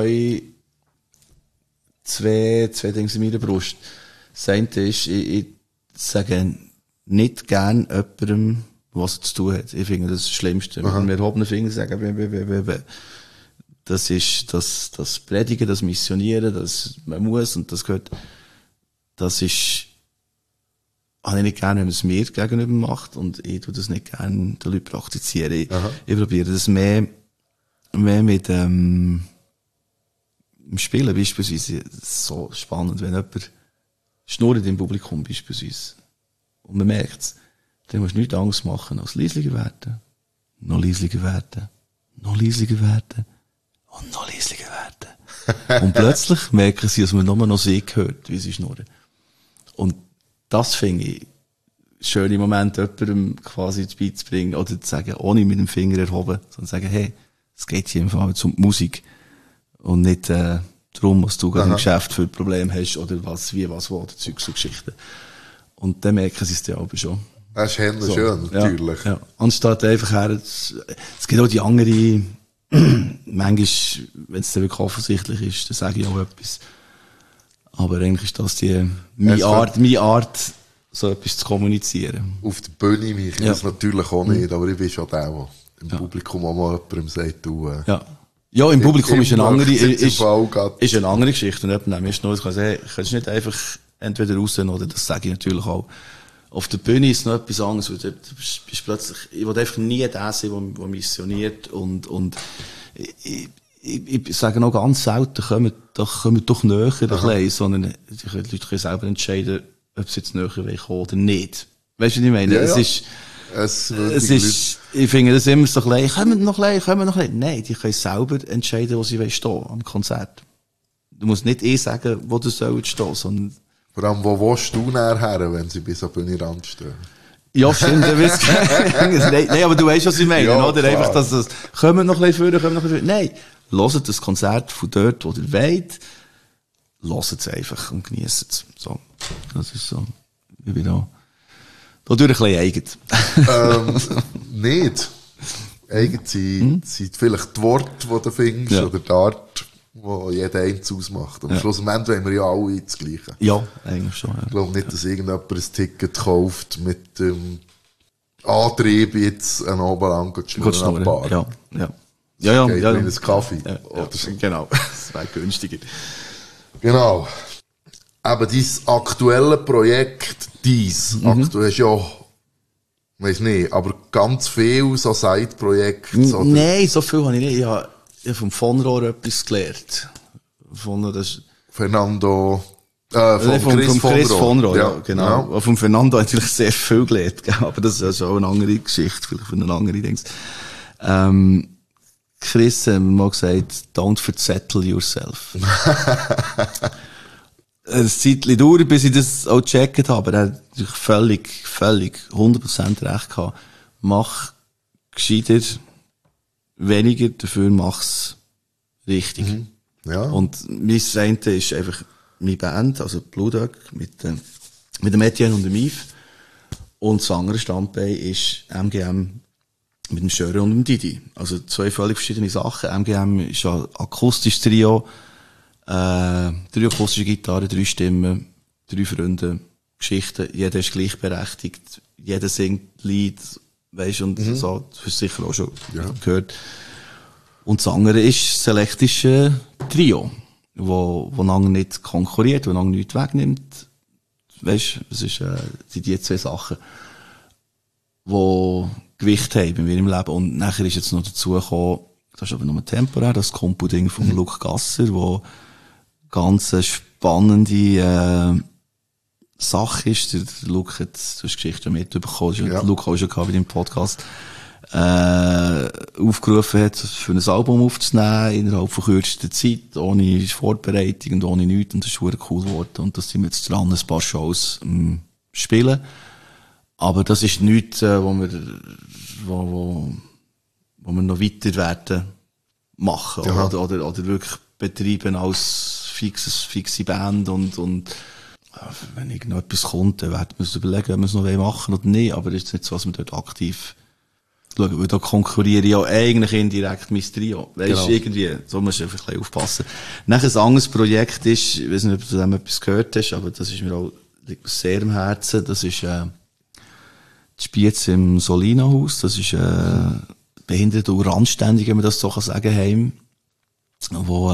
zwei Dinge in meiner Brust. Das eine ist, ich sage nicht gern jemandem, was er zu tun hat. Ich finde das Schlimmste. Wenn wir erhobenen Finger sagen, das ist das Predigen, das Missionieren, das man muss und das gehört, das ist, habe ich nicht gerne, wenn man es mir gegenüber macht und ich tue das nicht gerne den Leuten praktizieren. Ich probiere das mehr mit im Spielen beispielsweise. Das ist so spannend, wenn jemand schnurrt im Publikum beispielsweise und man merkt es, dann musst du nichts Angst machen, als leislicher werden, noch leislicher werden, noch leislicher werden und noch leislicher werden. Und plötzlich merken sie, dass man nur noch sie hört, wie sie schnurren. Und das finde ich schön im Moment, jemandem quasi ins Bein zu bringen oder zu sagen, ohne mit dem Finger erhoben, sondern zu sagen, hey, es geht hier im Fall um die Musik und nicht darum, was du gerade im Geschäft für Probleme hast oder was, wie, was, wo, oder Zeug, so Geschichten. Und dann merken sie es ja aber schon. Das ist so, schön, natürlich. Ja. Anstatt einfach es gibt auch die andere, manchmal, wenn es dann wirklich offensichtlich ist, dann sage ich auch etwas. Aber eigentlich ist das meine Art, so etwas zu kommunizieren. Auf der Bühne mich das natürlich auch nicht, aber ich bin schon der im Publikum auch mal jemandem sagt, du... Ja, im Publikum ist eine andere Geschichte. Und jemand nimmt nur, kannst du nicht einfach entweder raus oder das sage ich natürlich auch. Auf der Bühne ist noch etwas anderes, weil du bist plötzlich, ich will einfach nie der sein, der missioniert und ich sage noch ganz selten, kommen doch näher ein bisschen, sondern die Leute können selber entscheiden, ob sie jetzt näher kommen oder nicht. Weißt du, was ich meine? Ja, es ist, Ich finde das immer so klein. Kommen noch klein. Nein, die können selber entscheiden, wo sie stehen am Konzert. Du musst nicht sagen, wo du stehen sollst, sondern... Vor allem, wo willst du näher her, wenn sie bis an die Bühne stehen? Ja, stimmt. Nein, aber du weißt, was ich meine, ja, oder? Klar. Einfach, dass das, kommen noch ein bisschen vor. Nein, hört das Konzert von dort, wo ihr wollt. Hört es einfach und genießt es. So. Das ist so. Ich bin da durch ein bisschen eigen. Nicht. Eigen sind vielleicht die Worte, die du findest, Ja. oder die Art, die jeder eins ausmacht. Am Schlussendlich wollen wir ja alle das Gleiche. Ja, eigentlich schon. Ja. Ich glaube nicht, dass irgendjemand ein Ticket kauft mit dem Antrieb, jetzt einen Oberlang zu schnurren am Bar. Ja. Geht wie ein Kaffee. Ja, Oder so. genau. Das wäre günstiger. Genau. Aber dein aktuelle Projekt, du hast ja, weiss nicht, aber ganz viel so Side-Projekte. Nein, so viel habe ich nicht. Ich habe vom von Rohr etwas gelernt. Das Fernando, vom Chris von Rohr, ja, genau. Ja. Vom Fernando habe ich natürlich sehr viel gelernt, gell? Aber das ist auch eine andere Geschichte, vielleicht für eine andere Dings. Chris hat mir mal gesagt, don't verzettel yourself. Ein Zeitchen dauert, bis ich das auch gecheckt habe, aber er hat natürlich völlig 100% recht gehabt. Mach gescheiter weniger, dafür mach's richtig. Ja. Und mein Seite ist einfach meine Band, also Blue Dog, mit dem Etienne und dem Yves. Und das andere Standbein ist MGM mit dem Schöre und dem Didi. Also zwei völlig verschiedene Sachen. MGM ist ein akustisches Trio, 3 akustische Gitarren, 3 Stimmen, 3 Freunde, Geschichten. Jeder ist gleichberechtigt, jeder singt Lied, weisst, und so, das hast du sicher auch schon gehört. Und das andere ist das selektische Trio, wo einander nicht konkurriert, wo einander nichts wegnimmt. Weisst, es ist, sind die zwei Sachen, die Gewicht haben bei mir im Leben. Und nachher ist jetzt noch dazu gekommen, das ist aber nur temporär, das Kompo-Ding von Luke Gasser, wo ganz eine spannende Sache ist. Der Luke hat, du hast Geschichten mitbekommen, der Luke auch schon gehabt bei dem Podcast, aufgerufen hat, für ein Album aufzunehmen, innerhalb von kürzester Zeit, ohne Vorbereitung und ohne nichts. Und das ist wirklich cool geworden. Und da sind wir jetzt dran, ein paar Shows spielen. Aber das ist nichts, wo wir noch weiter werden machen. Ja. Oder wirklich betreiben als fixe Band und wenn irgendetwas kommt, dann werden wir uns überlegen, ob wir es noch machen oder nicht. Aber das ist nicht so, was wir dort aktiv schauen, weil da konkurriere ich ja eigentlich indirekt mein Trio. Weisst, Genau. irgendwie, so musst du einfach ein bisschen aufpassen. Nachher ein anderes Projekt ist, ich weiß nicht, ob du von dem etwas gehört hast, aber das ist mir auch, liegt mir sehr am Herzen, das ist, die Spiez im Solina-Haus, das ist, behindert und randständig, wenn man das so sagen kann, Heim, wo,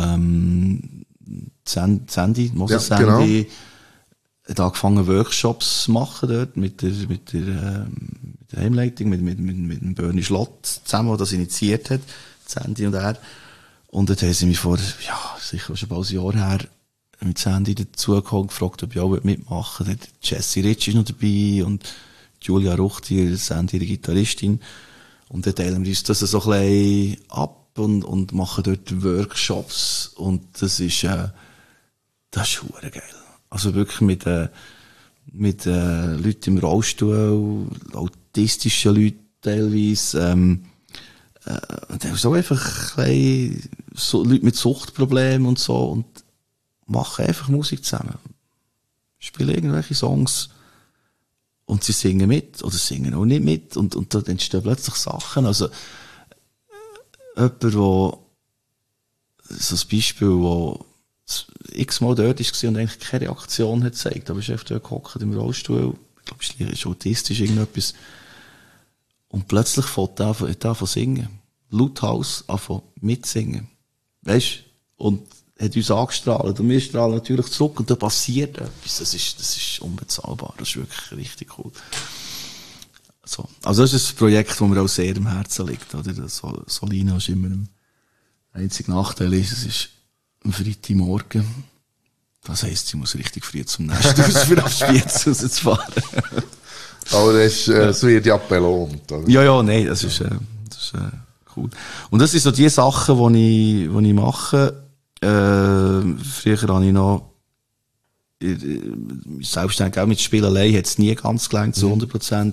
Sandy, Moses Ja, Sandy, hat angefangen Workshops zu machen dort, mit der Heimleitung, mit dem Bernie Schlott zusammen, der das initiiert hat, Sandy und er. Und dort haben sie mich vor, sicher schon bald ein Jahr her, mit Sandy dazugeholt, gefragt, ob ich auch mitmachen will. Jessie Ritchie ist noch dabei und Julia Ruchti, Sandy, die Gitarristin. Und dann teilen wir uns das so ein bisschen ab und machen dort Workshops. Und das ist hure geil. Also wirklich mit Leuten im Rollstuhl, autistischen Leuten teilweise, so einfach ein bisschen, so Leute mit Suchtproblemen und so, und machen einfach Musik zusammen. Spielen irgendwelche Songs und sie singen mit oder singen auch nicht mit und da entstehen plötzlich Sachen. Also jemand, wo so ein Beispiel, wo x-mal dort war und eigentlich keine Reaktion hat gezeigt, aber ist einfach dort gehockt im Rollstuhl, ich glaube, er ist autistisch, irgendetwas, und plötzlich fängt er an zu singen. Lauthaus anfangen mitsingen. Weisst? Und hat uns angestrahlt. Und wir strahlen natürlich zurück und da passiert etwas. Das ist unbezahlbar. Das ist wirklich richtig cool. So. Also das ist ein Projekt, das mir auch sehr am Herzen liegt. Oder? Solina ist immer ein einziger Nachteil. Es ist am Freitagmorgen. Das heisst, ich muss richtig früh zum Nest raus, für auf Spiez rauszufahren. Aber es wird ja belohnt. Oder? Ja, nein, das ist cool. Und das sind so die Sachen, die ich mache. Früher habe ich noch, selbstständig auch mit Spiel allein, hat es nie ganz gelangt, zu 100%.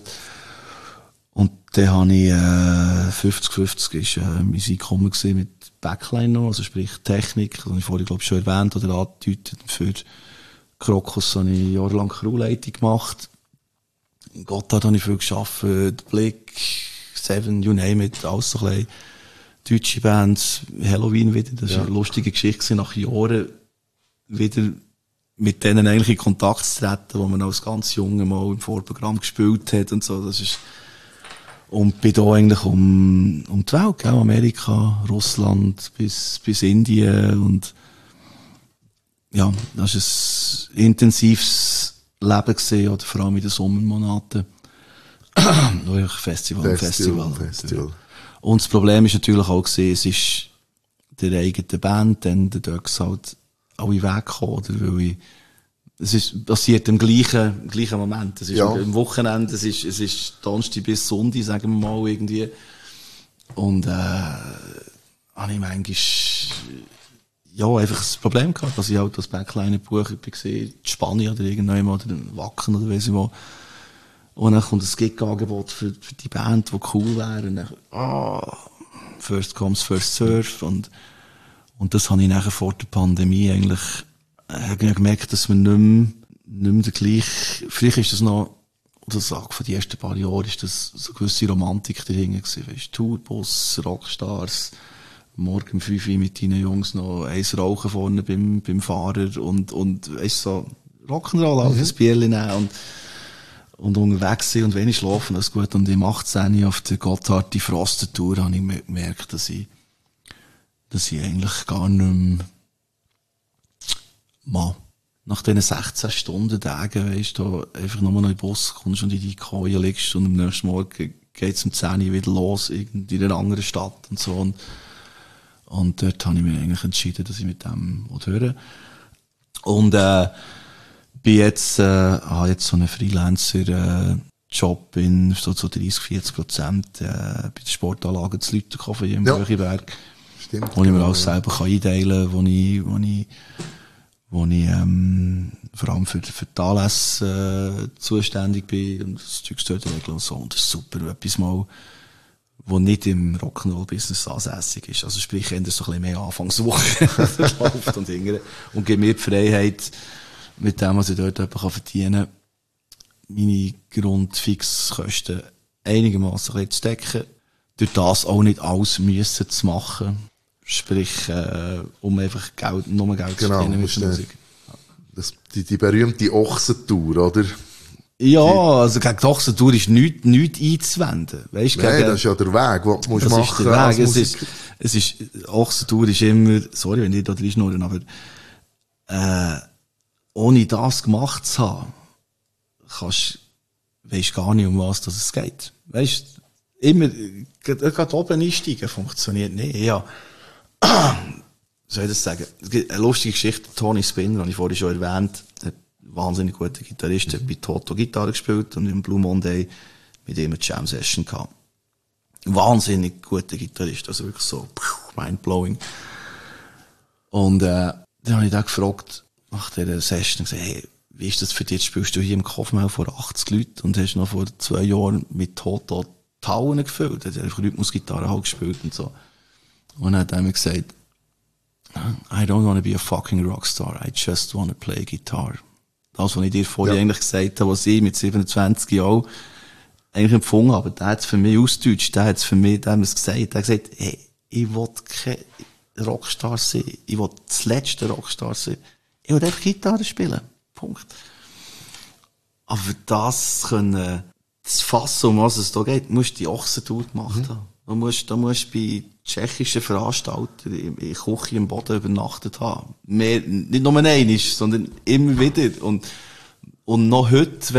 Und dann habe ich 50-50 ist mein Einkommen gewesen mit Backline noch, also sprich Technik, das habe ich vorhin glaube ich schon erwähnt oder angedeutet. Für Krokus habe ich jahrelang Crewleitung gemacht. In Gotthard habe ich viel gearbeitet, Blick, Seven, you name it, alles so ein bisschen deutsche Bands, Halloween wieder, das war eine lustige Geschichte, nach Jahren wieder mit denen eigentlich in Kontakt zu treten, wo man als ganz Junge mal im Vorprogramm gespielt hat und so, das ist, und bin da eigentlich um die Welt, gell? Amerika, Russland, bis Indien und, ja, das ist ein intensives Leben gesehen, oder vor allem in den Sommermonaten. Festival. Und das Problem ist natürlich auch gesehen, es ist der eigene Band, dann der Döcks halt alle weggekommen, oder? Weil es ist passiert im gleichen Moment. Es ist am Wochenende, es ist Donnerstag bis Sonntag, sagen wir mal, irgendwie. Und, habe ich manchmal, einfach das Problem gehabt, dass ich halt das Backline buche, ich gesehen, in Spanien oder irgendwann oder in Wacken oder weiss ich wo. Und dann kommt ein Gig-Angebot für die Band, die cool wäre. Und dann, first comes, first serve. Und das habe ich nachher vor der Pandemie eigentlich gemerkt, dass man nicht mehr der gleiche, vielleicht ist das noch, oder sag, von den ersten paar Jahren ist das so eine gewisse Romantik dahinter gewesen. Weißt, Tourbus, Rockstars, morgen um 5 Uhr mit deinen Jungs noch eins rauchen vorne beim Fahrer und weißt, so Rock'n'Roll, auf das Bierchen nehmen und unterwegs sein und wenig schlafen, das ist gut. Und im 18. auf der Gotthard, die Frostentour, habe ich gemerkt, dass ich eigentlich gar nicht mehr nach diesen 16 Stunden Tagen, weisst du, einfach nur noch in den Bus kommst und in die Koje liegst und am nächsten Morgen geht's um 10 Uhr wieder los, irgendwie in einer anderen Stadt und so. Und dort habe ich mich eigentlich entschieden, dass ich mit dem höre. Und, bin jetzt, habe jetzt so einen Freelancer-Job in so 30-40%, bei der Sportanlage zu Lüttenkofen hier im Böchiberg. Stimmt. Wo ich mir alles selber kann einteilen kann, wo ich vor allem für die Anlässe zuständig bin und das Zeug dort regeln und so. Und das ist super, etwas mal, wo nicht im Rock'n'Roll-Business ansässig ist. Also sprich, eher so ein bisschen mehr Anfangswoche läuft und gibt mir die Freiheit, mit dem, was ich dort verdienen kann, meine Grundfixkosten einigermaßen zu decken. Durch das auch nicht alles müssen zu machen. Sprich, um einfach nur Geld zu verdienen mit der Musik. Die berühmte Ochsentour, oder? Ja, also gegen die Ochsentour ist nichts einzuwenden. Weißt, nein, das ist ja der Weg, den du machen musst. Das ist der Weg. Es ist, Ochsentour ist immer, sorry, wenn ich da drin schnurren, aber, ohne das gemacht zu haben, weisst gar nicht, um was es geht. Weisst, immer, gerade oben einsteigen funktioniert nicht, ja. Soll ich das sagen? Es gibt eine lustige Geschichte, Tony Spinner, habe ich vorhin schon erwähnt, der wahnsinnig guter Gitarrist, hat bei Toto Gitarre gespielt und im Blue Monday mit ihm eine Jam Session gehabt. Wahnsinnig guter Gitarrist, also wirklich so, mindblowing. Und, dann habe ich da gefragt, nach dieser Session, gesagt, hey, wie ist das für dich? Spielst du hier im Kofmau vor 80 Leuten und hast noch vor 2 Jahren mit Toto Tauen gefüllt? Er hat einfach Rhythmusgitarre halt gespielt und so. Und dann hat er mir gesagt, I don't want to be a fucking Rockstar, I just want to play guitar. Das, was ich dir vorher eigentlich gesagt habe, was ich mit 27 Jahren eigentlich empfunden habe, der hat es für mich ausgedeutscht, der hat es gesagt, der hat gesagt, hey, ich will kein Rockstar sein, ich will das letzte Rockstar sein. Ich will einfach Gitarre spielen. Punkt. Aber für das können, das Fass, um was es da geht, musst du die Ochsentour gemacht haben. Da musst du bei tschechischen Veranstaltern in Küche im Boden übernachtet haben. Mehr, nicht nur einmal, sondern immer wieder. Und noch heute,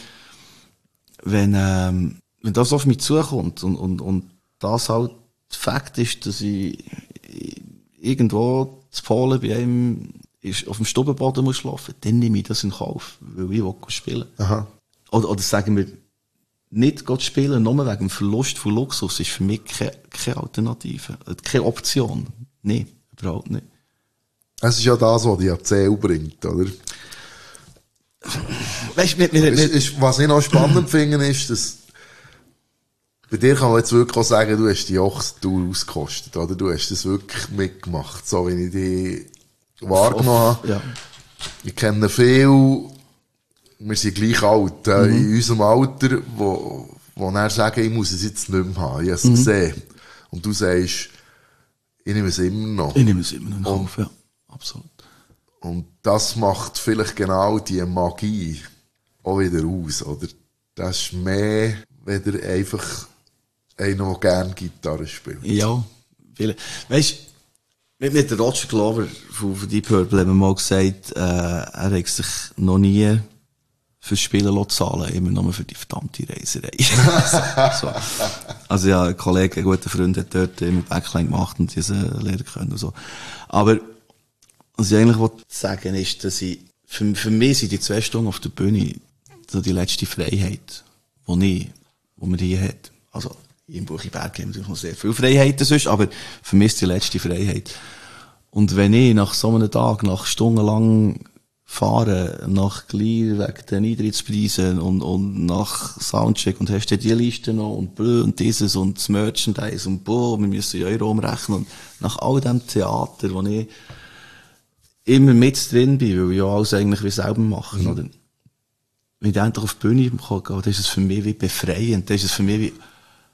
wenn das auf mich zukommt und das halt Fakt ist, dass ich irgendwo zu Polen bei einem auf dem Stubbenboden muss schlafen, dann nehme ich das in Kauf, weil ich spielen will. Aha. Oder sagen wir, nicht zu spielen, nur wegen dem Verlust von Luxus, ist für mich keine Alternative. Keine Option. Nein, überhaupt nicht. Es ist ja das, was die Erzählung bringt, oder? Weißt Was ich noch spannend finde, ist, dass bei dir kann man jetzt wirklich auch sagen, du hast die Ochsentour ausgekostet, oder? Du hast das wirklich mitgemacht, so wie ich dich wahrgenommen habe. Ja. Ich kenne viel, wir sind gleich alt, in unserem Alter, wo dann sagen, ich muss es jetzt nicht mehr haben, ich habe es gesehen. Und du sagst, ich nehme es immer noch. Ich nehme es immer noch auf, ja. Absolut. Und das macht vielleicht genau die Magie auch wieder aus, oder? Das ist mehr, wenn er einfach einer, der gerne Gitarre spielt. Ja, viele. Weißt du, mit der Roger Glover von Deep Purple haben wir mal gesagt, er hat sich noch nie fürs Spielen zahlen, immer nur für die verdammte Reiserei. so. Also ja, ein Kollege, ein guter Freund hat dort immer Backline gemacht und diese lernen können und so. Aber was ich eigentlich sagen ist, dass für mich sind die 2 Stunden auf der Bühne so die letzte Freiheit, die man hier hat. Also, im Buchiberg haben wir natürlich noch sehr viele Freiheiten sonst, aber für mich ist die letzte Freiheit. Und wenn ich nach so einem Tag, nach stundenlang fahren, nach Glier wegen den Eintrittspreisen und nach Soundcheck und hast du die Liste noch und dieses und das Merchandise und wir müssen ja Euro umrechnen und nach all dem Theater, wo ich immer mit drin bin, weil ich ja alles eigentlich wie selber mache, oder? Wenn ich endlich auf die Bühne gehe, dann ist es für mich wie befreiend, dann ist es für mich wie,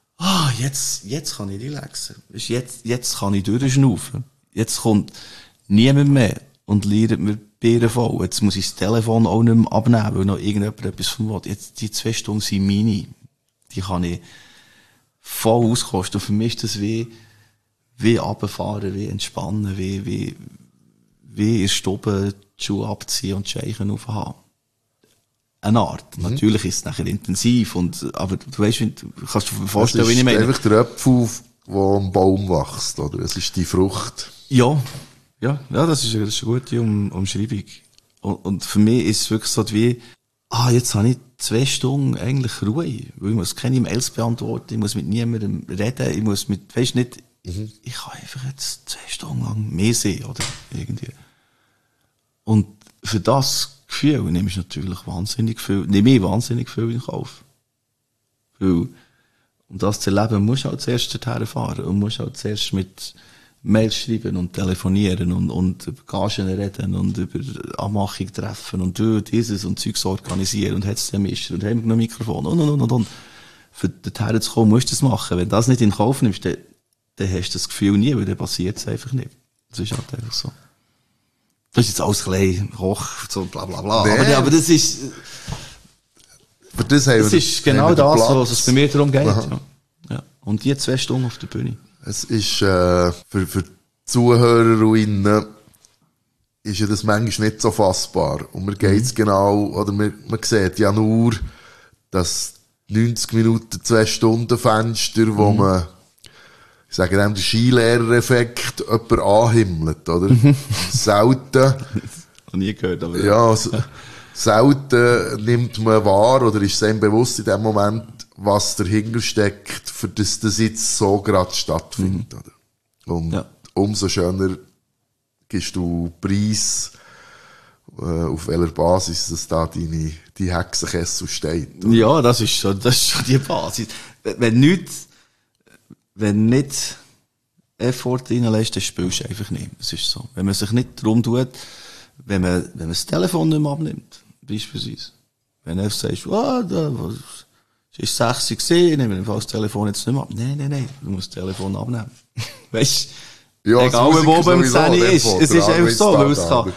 jetzt kann ich relaxen. Jetzt kann ich durchschnaufen. Jetzt kommt niemand mehr und lernt mir Bier voll. Jetzt muss ich das Telefon auch nicht mehr abnehmen, weil noch irgendjemand etwas von mir will. Jetzt, die 2 Stunden sind meine. Die kann ich voll auskosten. Und für mich ist das wie runterfahren, wie entspannen, wie in der Stube die Schuhe abziehen und die Scheichen aufhaben. Eine Art. Natürlich ist es nachher intensiv aber du weißt, kannst du dir vorstellen, wie ich meine. Es ist einfach der Apfel, der am Baum wächst, oder? Es ist die Frucht. Ja, das ist eine gute Umschreibung. Und für mich ist es wirklich so wie, jetzt habe ich 2 Stunden eigentlich Ruhe, weil ich muss keine Mails beantworten, ich muss mit niemandem reden, ich muss ich kann einfach jetzt 2 Stunden lang mehr sehen, oder? Irgendwie. Und für das Gefühl nehme ich natürlich wahnsinnig viel in Kauf. Weil, um das zu erleben, musst du halt zuerst dorthin fahren und musst halt zuerst mit Mails schreiben und telefonieren und über Gagen reden und über Anmachung treffen und dieses und Zeugs organisieren und hat's den Mischer und haben noch Mikrofon und. Für dorthin zu kommen, musst du das machen. Wenn du das nicht in Kauf nimmst, dann hast du das Gefühl nie, weil dann passiert es einfach nicht. Das ist halt einfach so. Das ist jetzt alles klein, hoch, so bla bla bla. Nee. Aber das ist, Für das ist genau das, was es bei mir darum geht. Ja. Und die 2 Stunden auf der Bühne. Es ist, für die Zuhörerinnen ist ja das manchmal nicht so fassbar. Und mir geht's genau, oder man sieht ja nur das 90 Minuten, 2 Stunden Fenster, wo man, ich sage dem, der Skilehrereffekt jemand anhimmelt, oder? Selten. Noch nie gehört, aber Ja, selten nimmt man wahr, oder ist einem bewusst in dem Moment, was dahinter steckt, für das jetzt so gerade stattfindet, oder? Und umso schöner gibst du Preis, auf welcher Basis dass da die Hexenkessel steht. Oder? Ja, das ist schon die Basis. Wenn nicht Effort reinlässt, dann spielst du einfach nicht. Das ist so. Wenn man sich nicht darum tut, wenn man das Telefon nicht mehr abnimmt, beispielsweise. Wenn du sagst, es war 6 Uhr gewesen, nehmen wir das Telefon jetzt nicht mehr ab. Nein, du musst das Telefon abnehmen. Weißt du? Ja, egal wo beim 10 ist. Es ist einfach so, weil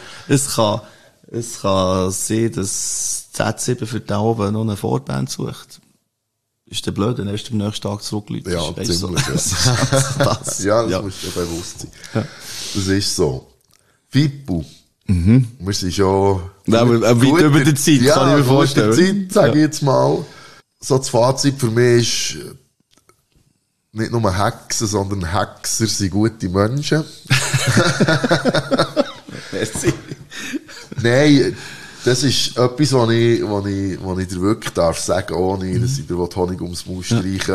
es kann sein, dass Z7 für da oben noch eine Vorband sucht. Ist der blöd, dann erst am nächsten Tag zurückläufst. Ja, ziemlich. So. Das musst du dir bewusst sein. Ja. Das ist so. Fippo. Wir sind schon... weit über der Zeit, kann ich mir vorstellen. Zeit, sage ich jetzt mal. So das Fazit für mich ist, nicht nur Hexen, sondern Hexer sind gute Menschen. Merci. Nein, Das ist etwas, was ich dir wirklich darf sagen, ohne dass ich dir Honig ums Maul streichen.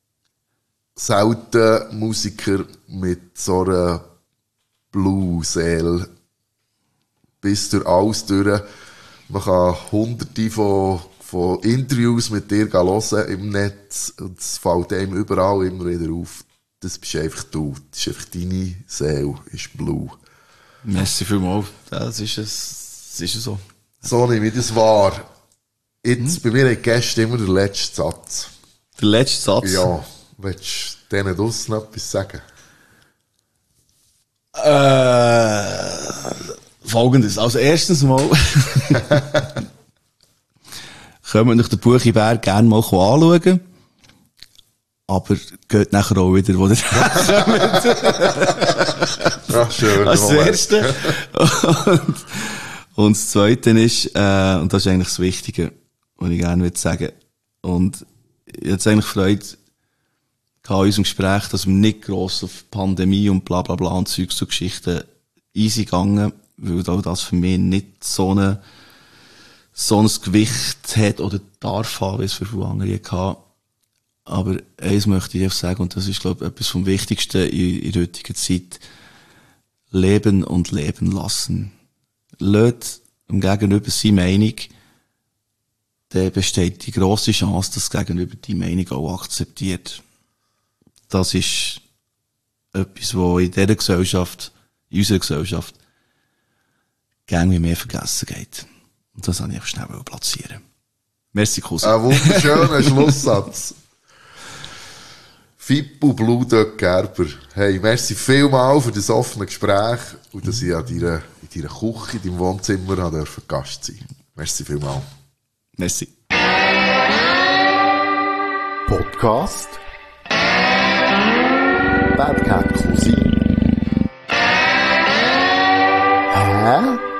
Selten Musiker mit so einer Blue-Seele bis durch alles durch. Man kann hunderte von Interviews mit dir hören im Netz und es fällt einem überall immer wieder auf. Das bist einfach du. Das ist einfach deine Seele, ist Blue. Merci vielmals. Das ist so. So nehme ich das wahr. Jetzt, bei mir haben die Gäste immer der letzte Satz. Der letzte Satz? Ja. Willst du denen draussen noch etwas sagen? Folgendes. Also erstens mal können wir den Buchiberg gerne mal anschauen. Aber geht nachher auch wieder, wo ihr Ach, schön. als Erste. Und das Zweite ist, und das ist eigentlich das Wichtige, was ich gerne sagen will. Und ich habe jetzt eigentlich Freude gehabt in unserem Gespräch, dass wir nicht gross auf Pandemie und bla bla bla und Zeugs und Geschichten easy gegangen, weil auch das für mich nicht so ein Gewicht hat oder darf haben, wie es für viele andere hatte. Aber eins möchte ich einfach sagen, und das ist, glaube ich, etwas vom Wichtigsten in der heutigen Zeit. Leben und leben lassen. Lasst dem Gegenüber seine Meinung, dann besteht die grosse Chance, dass das Gegenüber die Meinung auch akzeptiert. Das ist etwas, was in dieser Gesellschaft, in unserer Gesellschaft, gerne mehr vergessen geht. Und das wollte ich einfach schnell platzieren. Merci, Cousin. Ein wunderschöner Schlusssatz. Fippo Blue Gerber. Hey, merci vielmal für das offene Gespräch und dass ich in deiner Küche, in deinem Wohnzimmer Gast sein durfte. Merci vielmal. Merci. Podcast Bad Cat Cousin. Hä?